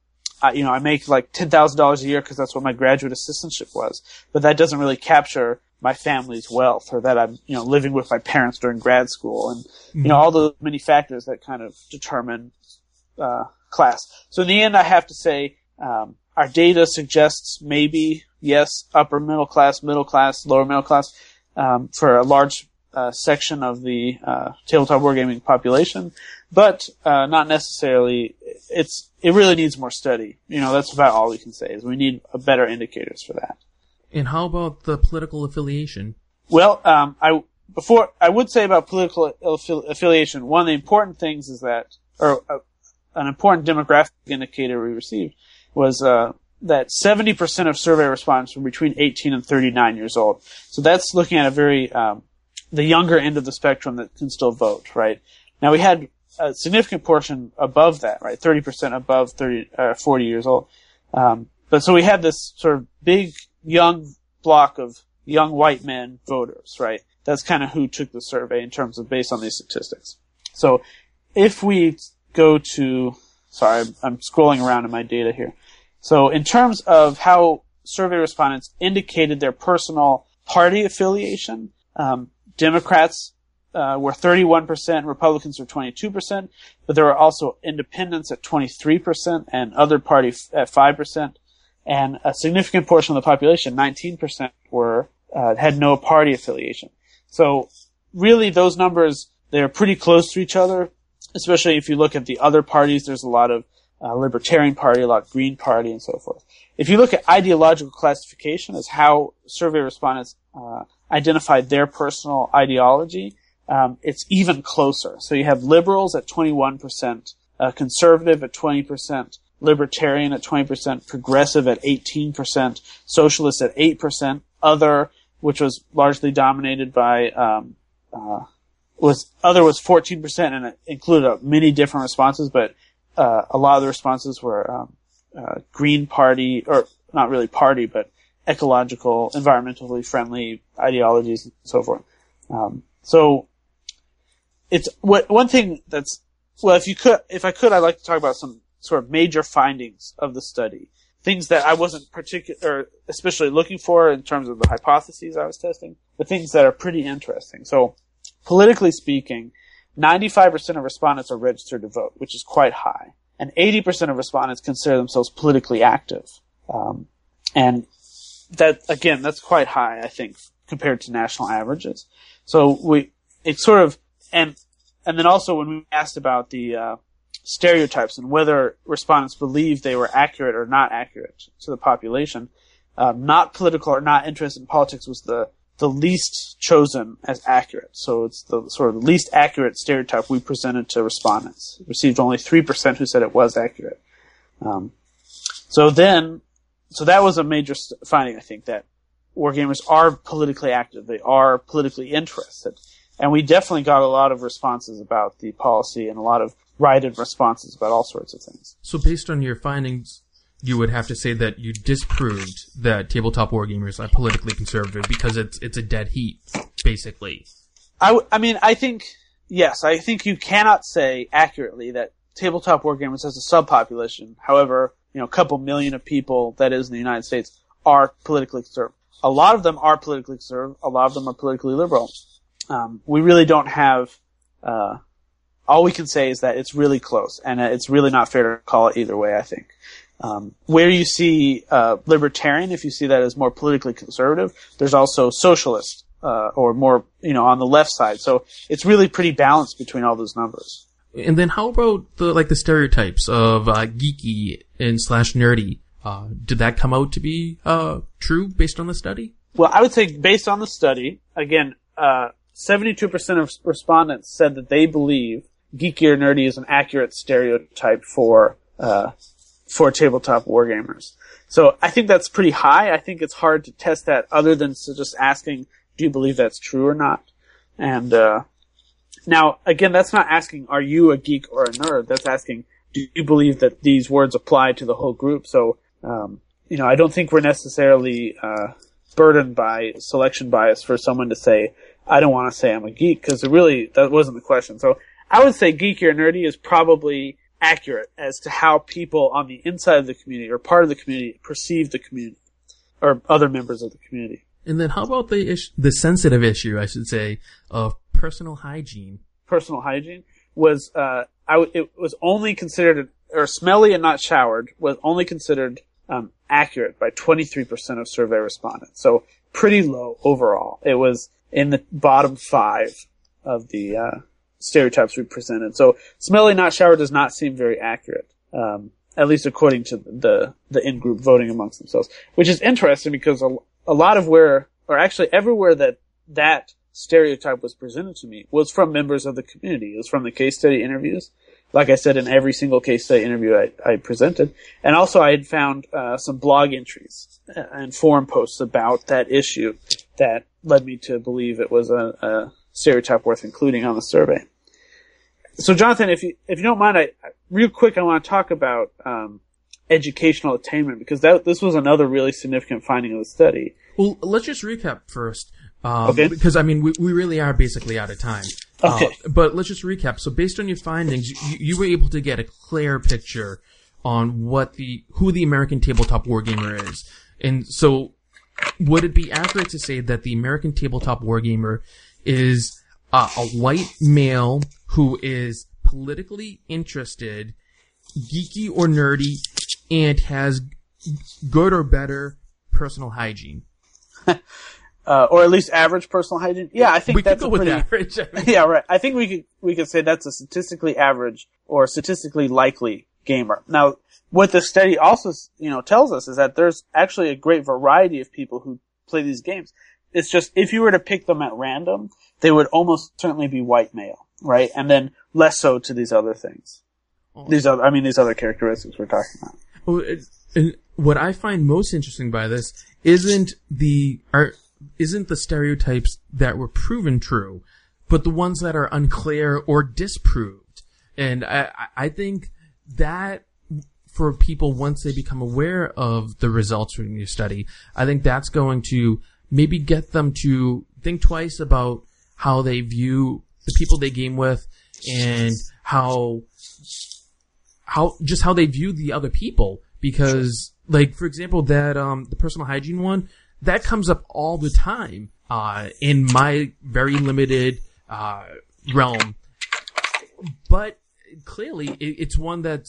I, you know, I make like ten thousand dollars a year because that's what my graduate assistantship was. But that doesn't really capture my family's wealth, or that I'm, you know, living with my parents during grad school, and you know, all the many factors that kind of determine uh, class. So in the end, I have to say um, our data suggests maybe yes, upper middle class, middle class, lower middle class um, for a large uh, section of the uh, tabletop wargaming population, but uh, not necessarily. It's it really needs more study. You know, that's about all we can say is we need a better indicators for that. And how about the political affiliation? Well, um, I before I would say about political affi- affiliation. One of the important things is that, or uh, an important demographic indicator we received was uh, that seventy percent of survey respondents were between eighteen and thirty-nine years old. So that's looking at a very um, the younger end of the spectrum that can still vote. Right now, we had a significant portion above that, right, thirty percent above thirty, uh, forty years old. Um, but so we had this sort of big young block of young white men voters, right? That's kind of who took the survey in terms of based on these statistics. So if we go to, sorry, I'm, I'm scrolling around in my data here. So in terms of how survey respondents indicated their personal party affiliation, um, Democrats uh, were thirty-one percent, Republicans were twenty-two percent, but there were also independents at twenty-three percent and other parties at five percent. And a significant portion of the population, nineteen percent, were uh, had no party affiliation. So really those numbers, they're pretty close to each other, especially if you look at the other parties. There's a lot of uh, Libertarian Party, a lot of Green Party, and so forth. If you look at ideological classification as how survey respondents uh, identified their personal ideology, um, it's even closer. So you have liberals at twenty-one percent, uh, conservative at twenty percent, libertarian at twenty percent, progressive at eighteen percent, socialist at eight percent, other, which was largely dominated by, um, uh, was, other was fourteen percent, and it included uh, many different responses, but, uh, a lot of the responses were, um, uh, Green Party, or not really party, but ecological, environmentally friendly ideologies and so forth. Um, so, it's, what, one thing that's, well, if you could, if I could, I'd like to talk about some sort of major findings of the study. Things that I wasn't particular, or especially looking for in terms of the hypotheses I was testing, but things that are pretty interesting. So, politically speaking, ninety-five percent of respondents are registered to vote, which is quite high. And eighty percent of respondents consider themselves politically active. Um, and that, again, that's quite high, I think, compared to national averages. So we, it's sort of, and, and then also when we asked about the, uh, stereotypes and whether respondents believed they were accurate or not accurate to the population, um, not political or not interested in politics was the, the least chosen as accurate. So it's the sort of least accurate stereotype we presented to respondents. It received only three percent who said it was accurate. Um, so then, so that was a major st- finding, I think, that wargamers are politically active. They are politically interested. And we definitely got a lot of responses about the policy and a lot of write-in responses about all sorts of things. So based on your findings, you would have to say that you disproved that tabletop wargamers are politically conservative because it's it's a dead heat, basically. I, w- I mean, I think, yes, I think you cannot say accurately that tabletop wargamers as a subpopulation, however, you know, a couple million of people, that is in the United States, are politically conservative. A lot of them are politically conservative. A lot of them are politically liberal. Um, we really don't have, uh, all we can say is that it's really close, and it's really not fair to call it either way, I think. Um, where you see, uh, libertarian, if you see that as more politically conservative, there's also socialist, uh, or more, you know, on the left side. So it's really pretty balanced between all those numbers. And then how about the, like the stereotypes of, uh, geeky and slash nerdy? Uh, did that come out to be, uh, true based on the study? Well, I would say based on the study, again, uh, seventy-two percent of respondents said that they believe geeky or nerdy is an accurate stereotype for, uh, for tabletop wargamers. So I think that's pretty high. I think it's hard to test that other than just asking, do you believe that's true or not? And, uh, now, again, that's not asking, are you a geek or a nerd? That's asking, do you believe that these words apply to the whole group? So, um, you know, I don't think we're necessarily, uh, burdened by selection bias for someone to say, I don't want to say I'm a geek, because really, that wasn't the question. So I would say geeky or nerdy is probably accurate as to how people on the inside of the community or part of the community perceive the community or other members of the community. And then how about the issue, the sensitive issue, I should say, of personal hygiene? Personal hygiene was, uh, I w- it was only considered, or smelly and not showered was only considered, um, accurate by twenty-three percent of survey respondents. So pretty low overall. It was, in the bottom five of the uh, stereotypes we presented. So smelly, not showered does not seem very accurate, um, at least according to the the in-group voting amongst themselves, which is interesting because a, a lot of where, or actually everywhere that that stereotype was presented to me was from members of the community. It was from the case study interviews. Like I said, in every single case study interview I, I presented. And also I had found uh, some blog entries and forum posts about that issue that led me to believe it was a, a stereotype worth including on the survey. So Jonathan, if you if you don't mind, I, real quick I want to talk about um, educational attainment, because that this was another really significant finding of the study. Well, let's just recap first. Um, okay. Because, I mean, we, we really are basically out of time. Okay. Uh, but let's just recap. So based on your findings, you, you were able to get a clear picture on what the, who the American tabletop wargamer is. And so would it be accurate to say that the American tabletop wargamer is uh, a white male who is politically interested, geeky or nerdy, and has good or better personal hygiene? Uh, or at least average personal hygiene. Yeah, I think we that's could go a pretty, with average. I mean. Yeah, right. I think we could we could say that's a statistically average or statistically likely gamer. Now, what the study also, you know, tells us is that there's actually a great variety of people who play these games. It's just if you were to pick them at random, they would almost certainly be white male, right? And then less so to these other things. Oh. These other, I mean, these other characteristics we're talking about. Well, it, and what I find most interesting by this isn't the are. isn't the stereotypes that were proven true, but the ones that are unclear or disproved. And I, I think that for people, once they become aware of the results from your study, I think that's going to maybe get them to think twice about how they view the people they game with and how, how, just how they view the other people. Because, like, for example, that, um, the personal hygiene one, that comes up all the time, uh, in my very limited, uh, realm. But clearly it, it's one that,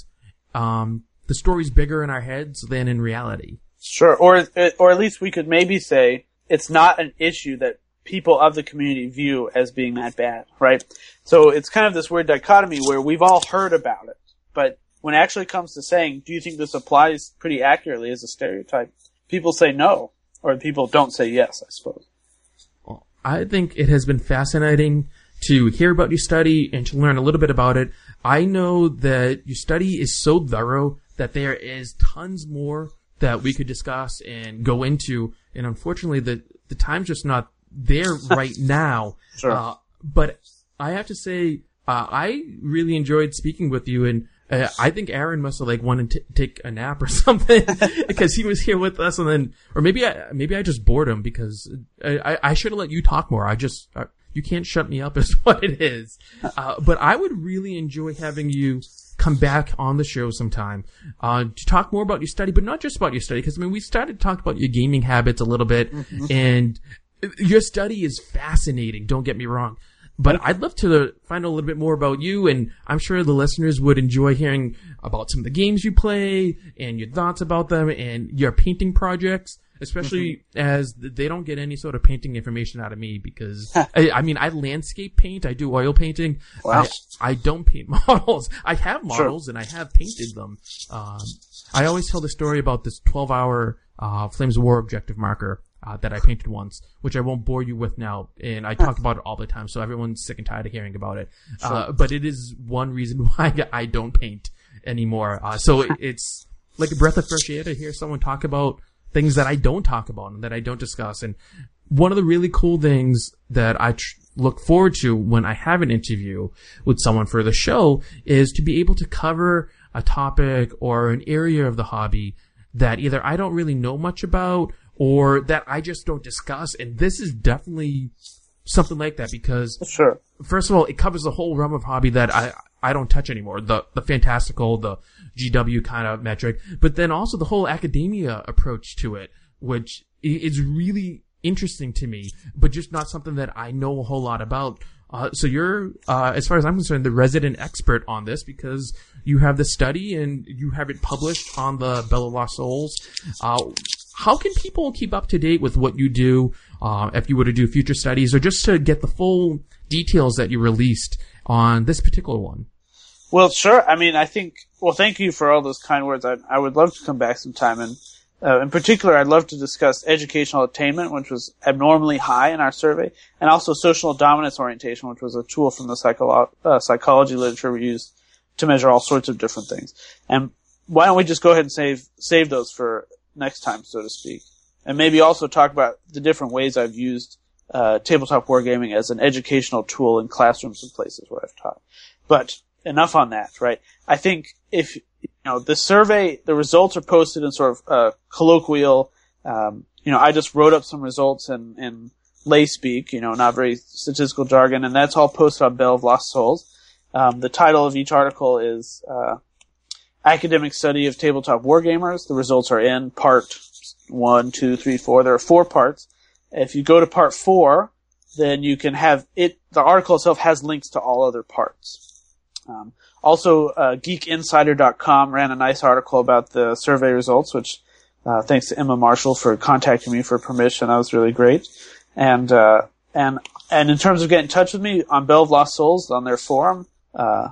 um, the story's bigger in our heads than in reality. Sure. Or, or at least we could maybe say it's not an issue that people of the community view as being that bad, right? So it's kind of this weird dichotomy where we've all heard about it, but when it actually comes to saying, do you think this applies pretty accurately as a stereotype? People say no. Or people don't say yes, I suppose. Well, I think it has been fascinating to hear about your study and to learn a little bit about it. I know that your study is so thorough that there is tons more that we could discuss and go into. And unfortunately, the, the time's just not there right now. Sure. Uh, but I have to say, uh, I really enjoyed speaking with you, and Uh, I think Aaron must have like wanted to take a nap or something because he was here with us, and then, or maybe I maybe I just bored him because I, I should have let you talk more. I just uh, you can't shut me up is what it is. Uh, but I would really enjoy having you come back on the show sometime uh, to talk more about your study, but not just about your study, because I mean we started to talk about your gaming habits a little bit, mm-hmm. and your study is fascinating. Don't get me wrong. But I'd love to find out a little bit more about you, and I'm sure the listeners would enjoy hearing about some of the games you play and your thoughts about them and your painting projects, especially mm-hmm. as they don't get any sort of painting information out of me because, I, I mean, I landscape paint, I do oil painting. Wow. I, I don't paint models. I have models, sure. and I have painted them. Um, I always tell the story about this twelve-hour uh, Flames of War objective marker Uh, that I painted once, which I won't bore you with now, and I talk about it all the time, so everyone's sick and tired of hearing about it. Sure. Uh, but it is one reason why I don't paint anymore. Uh, so it, it's like a breath of fresh air to hear someone talk about things that I don't talk about and that I don't discuss. And one of the really cool things that I tr- look forward to when I have an interview with someone for the show is to be able to cover a topic or an area of the hobby that either I don't really know much about or that I just don't discuss. And this is definitely something like that because, sure. first of all, it covers the whole realm of hobby that I, I don't touch anymore. The, the fantastical, the G W kind of metric, but then also the whole academia approach to it, which is really interesting to me, but just not something that I know a whole lot about. Uh, so you're, uh, as far as I'm concerned, the resident expert on this because you have the study and you have it published on the Bella Lost Souls. Uh, how can people keep up to date with what you do, uh, if you were to do future studies, or just to get the full details that you released on this particular one? Well, sure. I mean, I think, well, thank you for all those kind words. I, I would love to come back sometime. And uh, in particular, I'd love to discuss educational attainment, which was abnormally high in our survey, and also social dominance orientation, which was a tool from the psycholo- uh, psychology literature we used to measure all sorts of different things. And why don't we just go ahead and save save those for next time, so to speak, and maybe also talk about the different ways I've used uh, tabletop wargaming as an educational tool in classrooms and places where I've taught. But enough on that, right? I think if, you know, the survey, the results are posted in sort of uh, colloquial, um, you know, I just wrote up some results in, in lay speak, you know, not very statistical jargon, and that's all posted on Bell of Lost Souls. Um, the title of each article is uh, Academic Study of Tabletop Wargamers. The results are in part one, two, three, four. There are four parts. If you go to part four, then you can have it, the article itself has links to all other parts. Um, also, uh, geek insider dot com ran a nice article about the survey results, which, uh, thanks to Emma Marshall for contacting me for permission. That was really great. And, uh, and, and in terms of getting in touch with me on Bell of Lost Souls, on their forum, uh,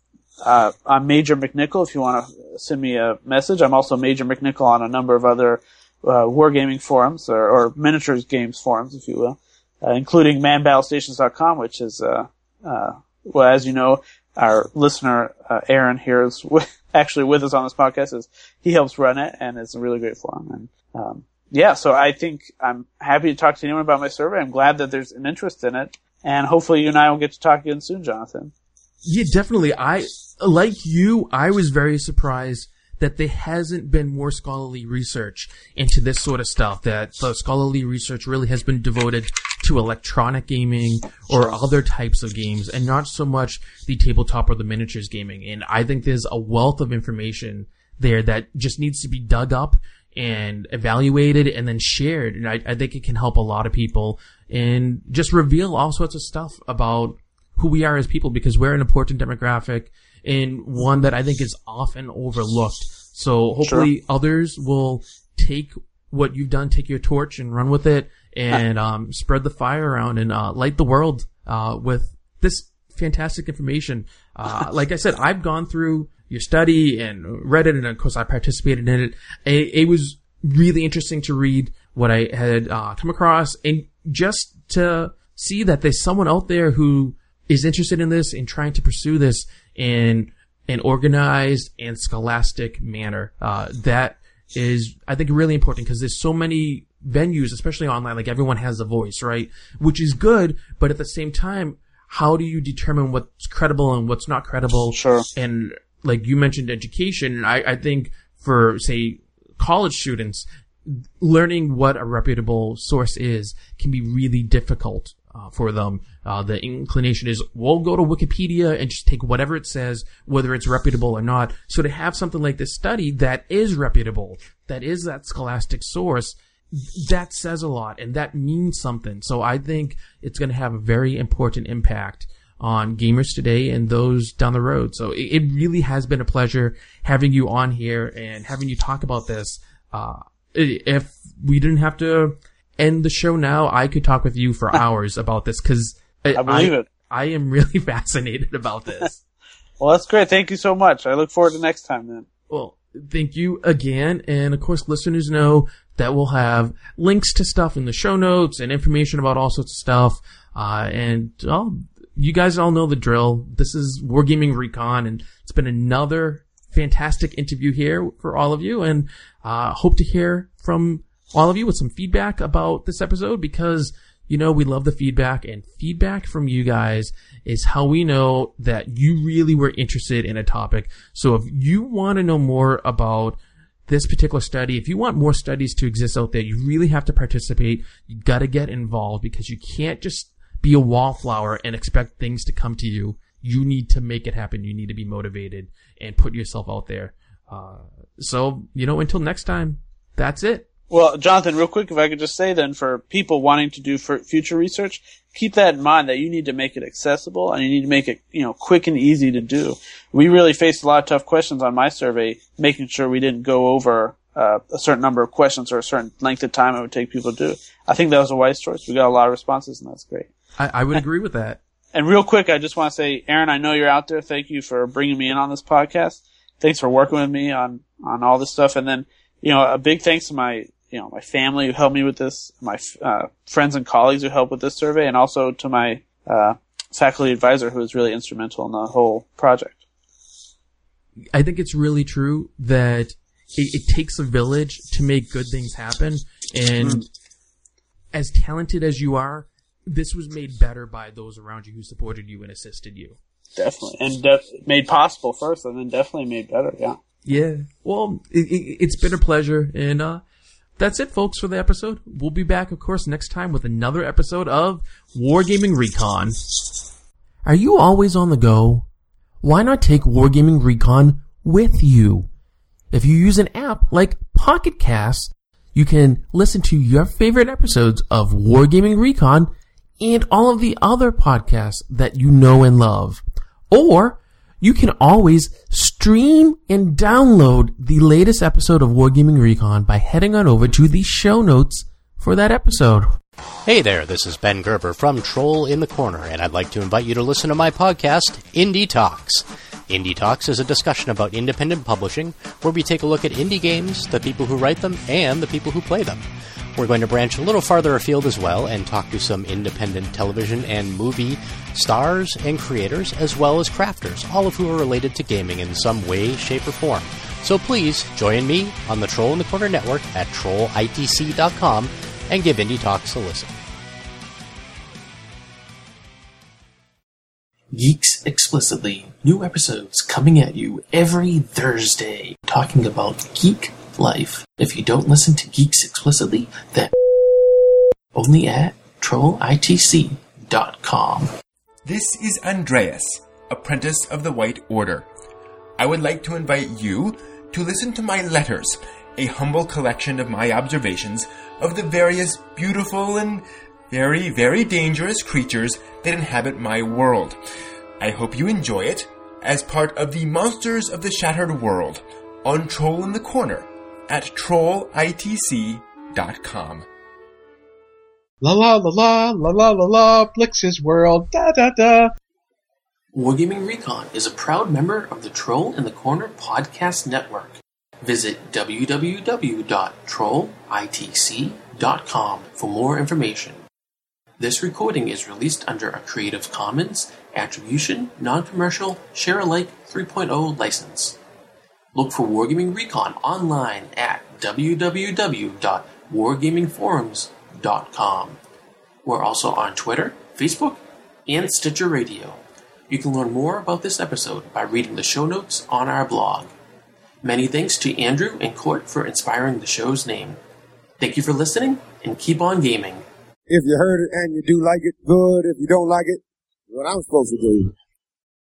uh, I'm Major McNichol if you want to send me a message. I'm also Major McNichol on a number of other, uh, wargaming forums, or, or miniatures games forums, if you will, uh, including man battle stations dot com, which is, uh, uh, well, as you know, our listener, uh, Aaron here is w- actually with us on this podcast. Is he helps run it, and it's a really great forum. And, um, yeah, so I think I'm happy to talk to anyone about my survey. I'm glad that there's an interest in it, and hopefully you and I will get to talk again soon, Jonathan. Yeah, definitely. I, like you, I was very surprised that there hasn't been more scholarly research into this sort of stuff, that the scholarly research really has been devoted to electronic gaming or other types of games, and not so much the tabletop or the miniatures gaming. And I think there's a wealth of information there that just needs to be dug up and evaluated and then shared. And I, I think it can help a lot of people and just reveal all sorts of stuff about who we are as people, because we're an important demographic and one that I think is often overlooked. So hopefully sure. others will take what you've done, take your torch and run with it, and um, spread the fire around and uh, light the world uh, with this fantastic information. Uh, like I said, I've gone through your study and read it, and of course I participated in it. It, it was really interesting to read what I had uh, come across, and just to see that there's someone out there who is interested in this and trying to pursue this in an organized and scholastic manner. Uh, that is, I think, really important, because there's so many venues, especially online, like everyone has a voice, right? Which is good, but at the same time, how do you determine what's credible and what's not credible? Sure. And like you mentioned education, I, I think for, say, college students, learning what a reputable source is can be really difficult uh, for them. Uh, the inclination is, we'll go to Wikipedia and just take whatever it says, whether it's reputable or not. So to have something like this study that is reputable, that is that scholastic source, that says a lot, and that means something. So I think it's going to have a very important impact on gamers today and those down the road. So it, it really has been a pleasure having you on here and having you talk about this. Uh, if we didn't have to end the show now, I could talk with you for hours about this, because I, I believe I, it. I am really fascinated about this. Well, that's great. Thank you so much. I look forward to next time then. Well, thank you again. And of course, listeners know that we'll have links to stuff in the show notes and information about all sorts of stuff. Uh, and well, you guys all know the drill. This is Wargaming Recon, and it's been another fantastic interview here for all of you, and uh hope to hear from all of you with some feedback about this episode, because you know we love the feedback, and feedback from you guys is how we know that you really were interested in a topic. So if you want to know more about this particular study, if you want more studies to exist out there, you really have to participate. You got to get involved, because you can't just be a wallflower and expect things to come to you. You need to make it happen. You need to be motivated and put yourself out there. Uh, so, you know, until next time, that's it. Well, Jonathan, real quick, if I could just say then, for people wanting to do for future research, keep that in mind, that you need to make it accessible and you need to make it, you know, quick and easy to do. We really faced a lot of tough questions on my survey, making sure we didn't go over uh, a certain number of questions or a certain length of time it would take people to do it. I think that was a wise choice. We got a lot of responses, and that's great. I, I would agree with that. And real quick, I just want to say, Aaron, I know you're out there. Thank you for bringing me in on this podcast. Thanks for working with me on, on all this stuff. And then, you know, a big thanks to my, you know, my family who helped me with this, my uh, friends and colleagues who helped with this survey, and also to my uh, faculty advisor who was really instrumental in the whole project. I think it's really true that it, it takes a village to make good things happen. And mm. as talented as you are, this was made better by those around you who supported you and assisted you. Definitely. And def- made possible first, and then definitely made better, yeah. Yeah. Well, it, it, it's been a pleasure. And uh, that's it, folks, for the episode. We'll be back, of course, next time with another episode of Wargaming Recon. Are you always on the go? Why not take Wargaming Recon with you? If you use an app like Pocket Cast, you can listen to your favorite episodes of Wargaming Recon and all of the other podcasts that you know and love. Or you can always stream and download the latest episode of Wargaming Recon by heading on over to the show notes for that episode. Hey there, this is Ben Gerber from Troll in the Corner, and I'd like to invite you to listen to my podcast, Indie Talks. Indie Talks is a discussion about independent publishing, where we take a look at indie games, the people who write them, and the people who play them. We're going to branch a little farther afield as well and talk to some independent television and movie stars and creators, as well as crafters, all of who are related to gaming in some way, shape, or form. So please join me on the Troll in the Corner network at troll I T C dot com and give Indie Talks a listen. Geeks Explicitly. New episodes coming at you every Thursday, talking about geek life. If you don't listen to Geeks Explicitly, then only at troll I T C dot com. This is Andreas, apprentice of the White Order. I would like to invite you to listen to my letters, a humble collection of my observations of the various beautiful and very, very dangerous creatures that inhabit my world. I hope you enjoy it as part of the Monsters of the Shattered World on Troll in the Corner at troll I T C dot com. La la la la la la la la Blix's World da da da. Wargaming Recon is a proud member of the Troll in the Corner podcast network. Visit w w w dot troll I T C dot com for more information. This recording is released under a Creative Commons Attribution, Non-Commercial, Share-alike three point oh license. Look for Wargaming Recon online at w w w dot wargaming forums dot com. We're also on Twitter, Facebook, and Stitcher Radio. You can learn more about this episode by reading the show notes on our blog. Many thanks to Andrew and Court for inspiring the show's name. Thank you for listening, and keep on gaming. If you heard it and you do like it, good. If you don't like it, what I'm supposed to do.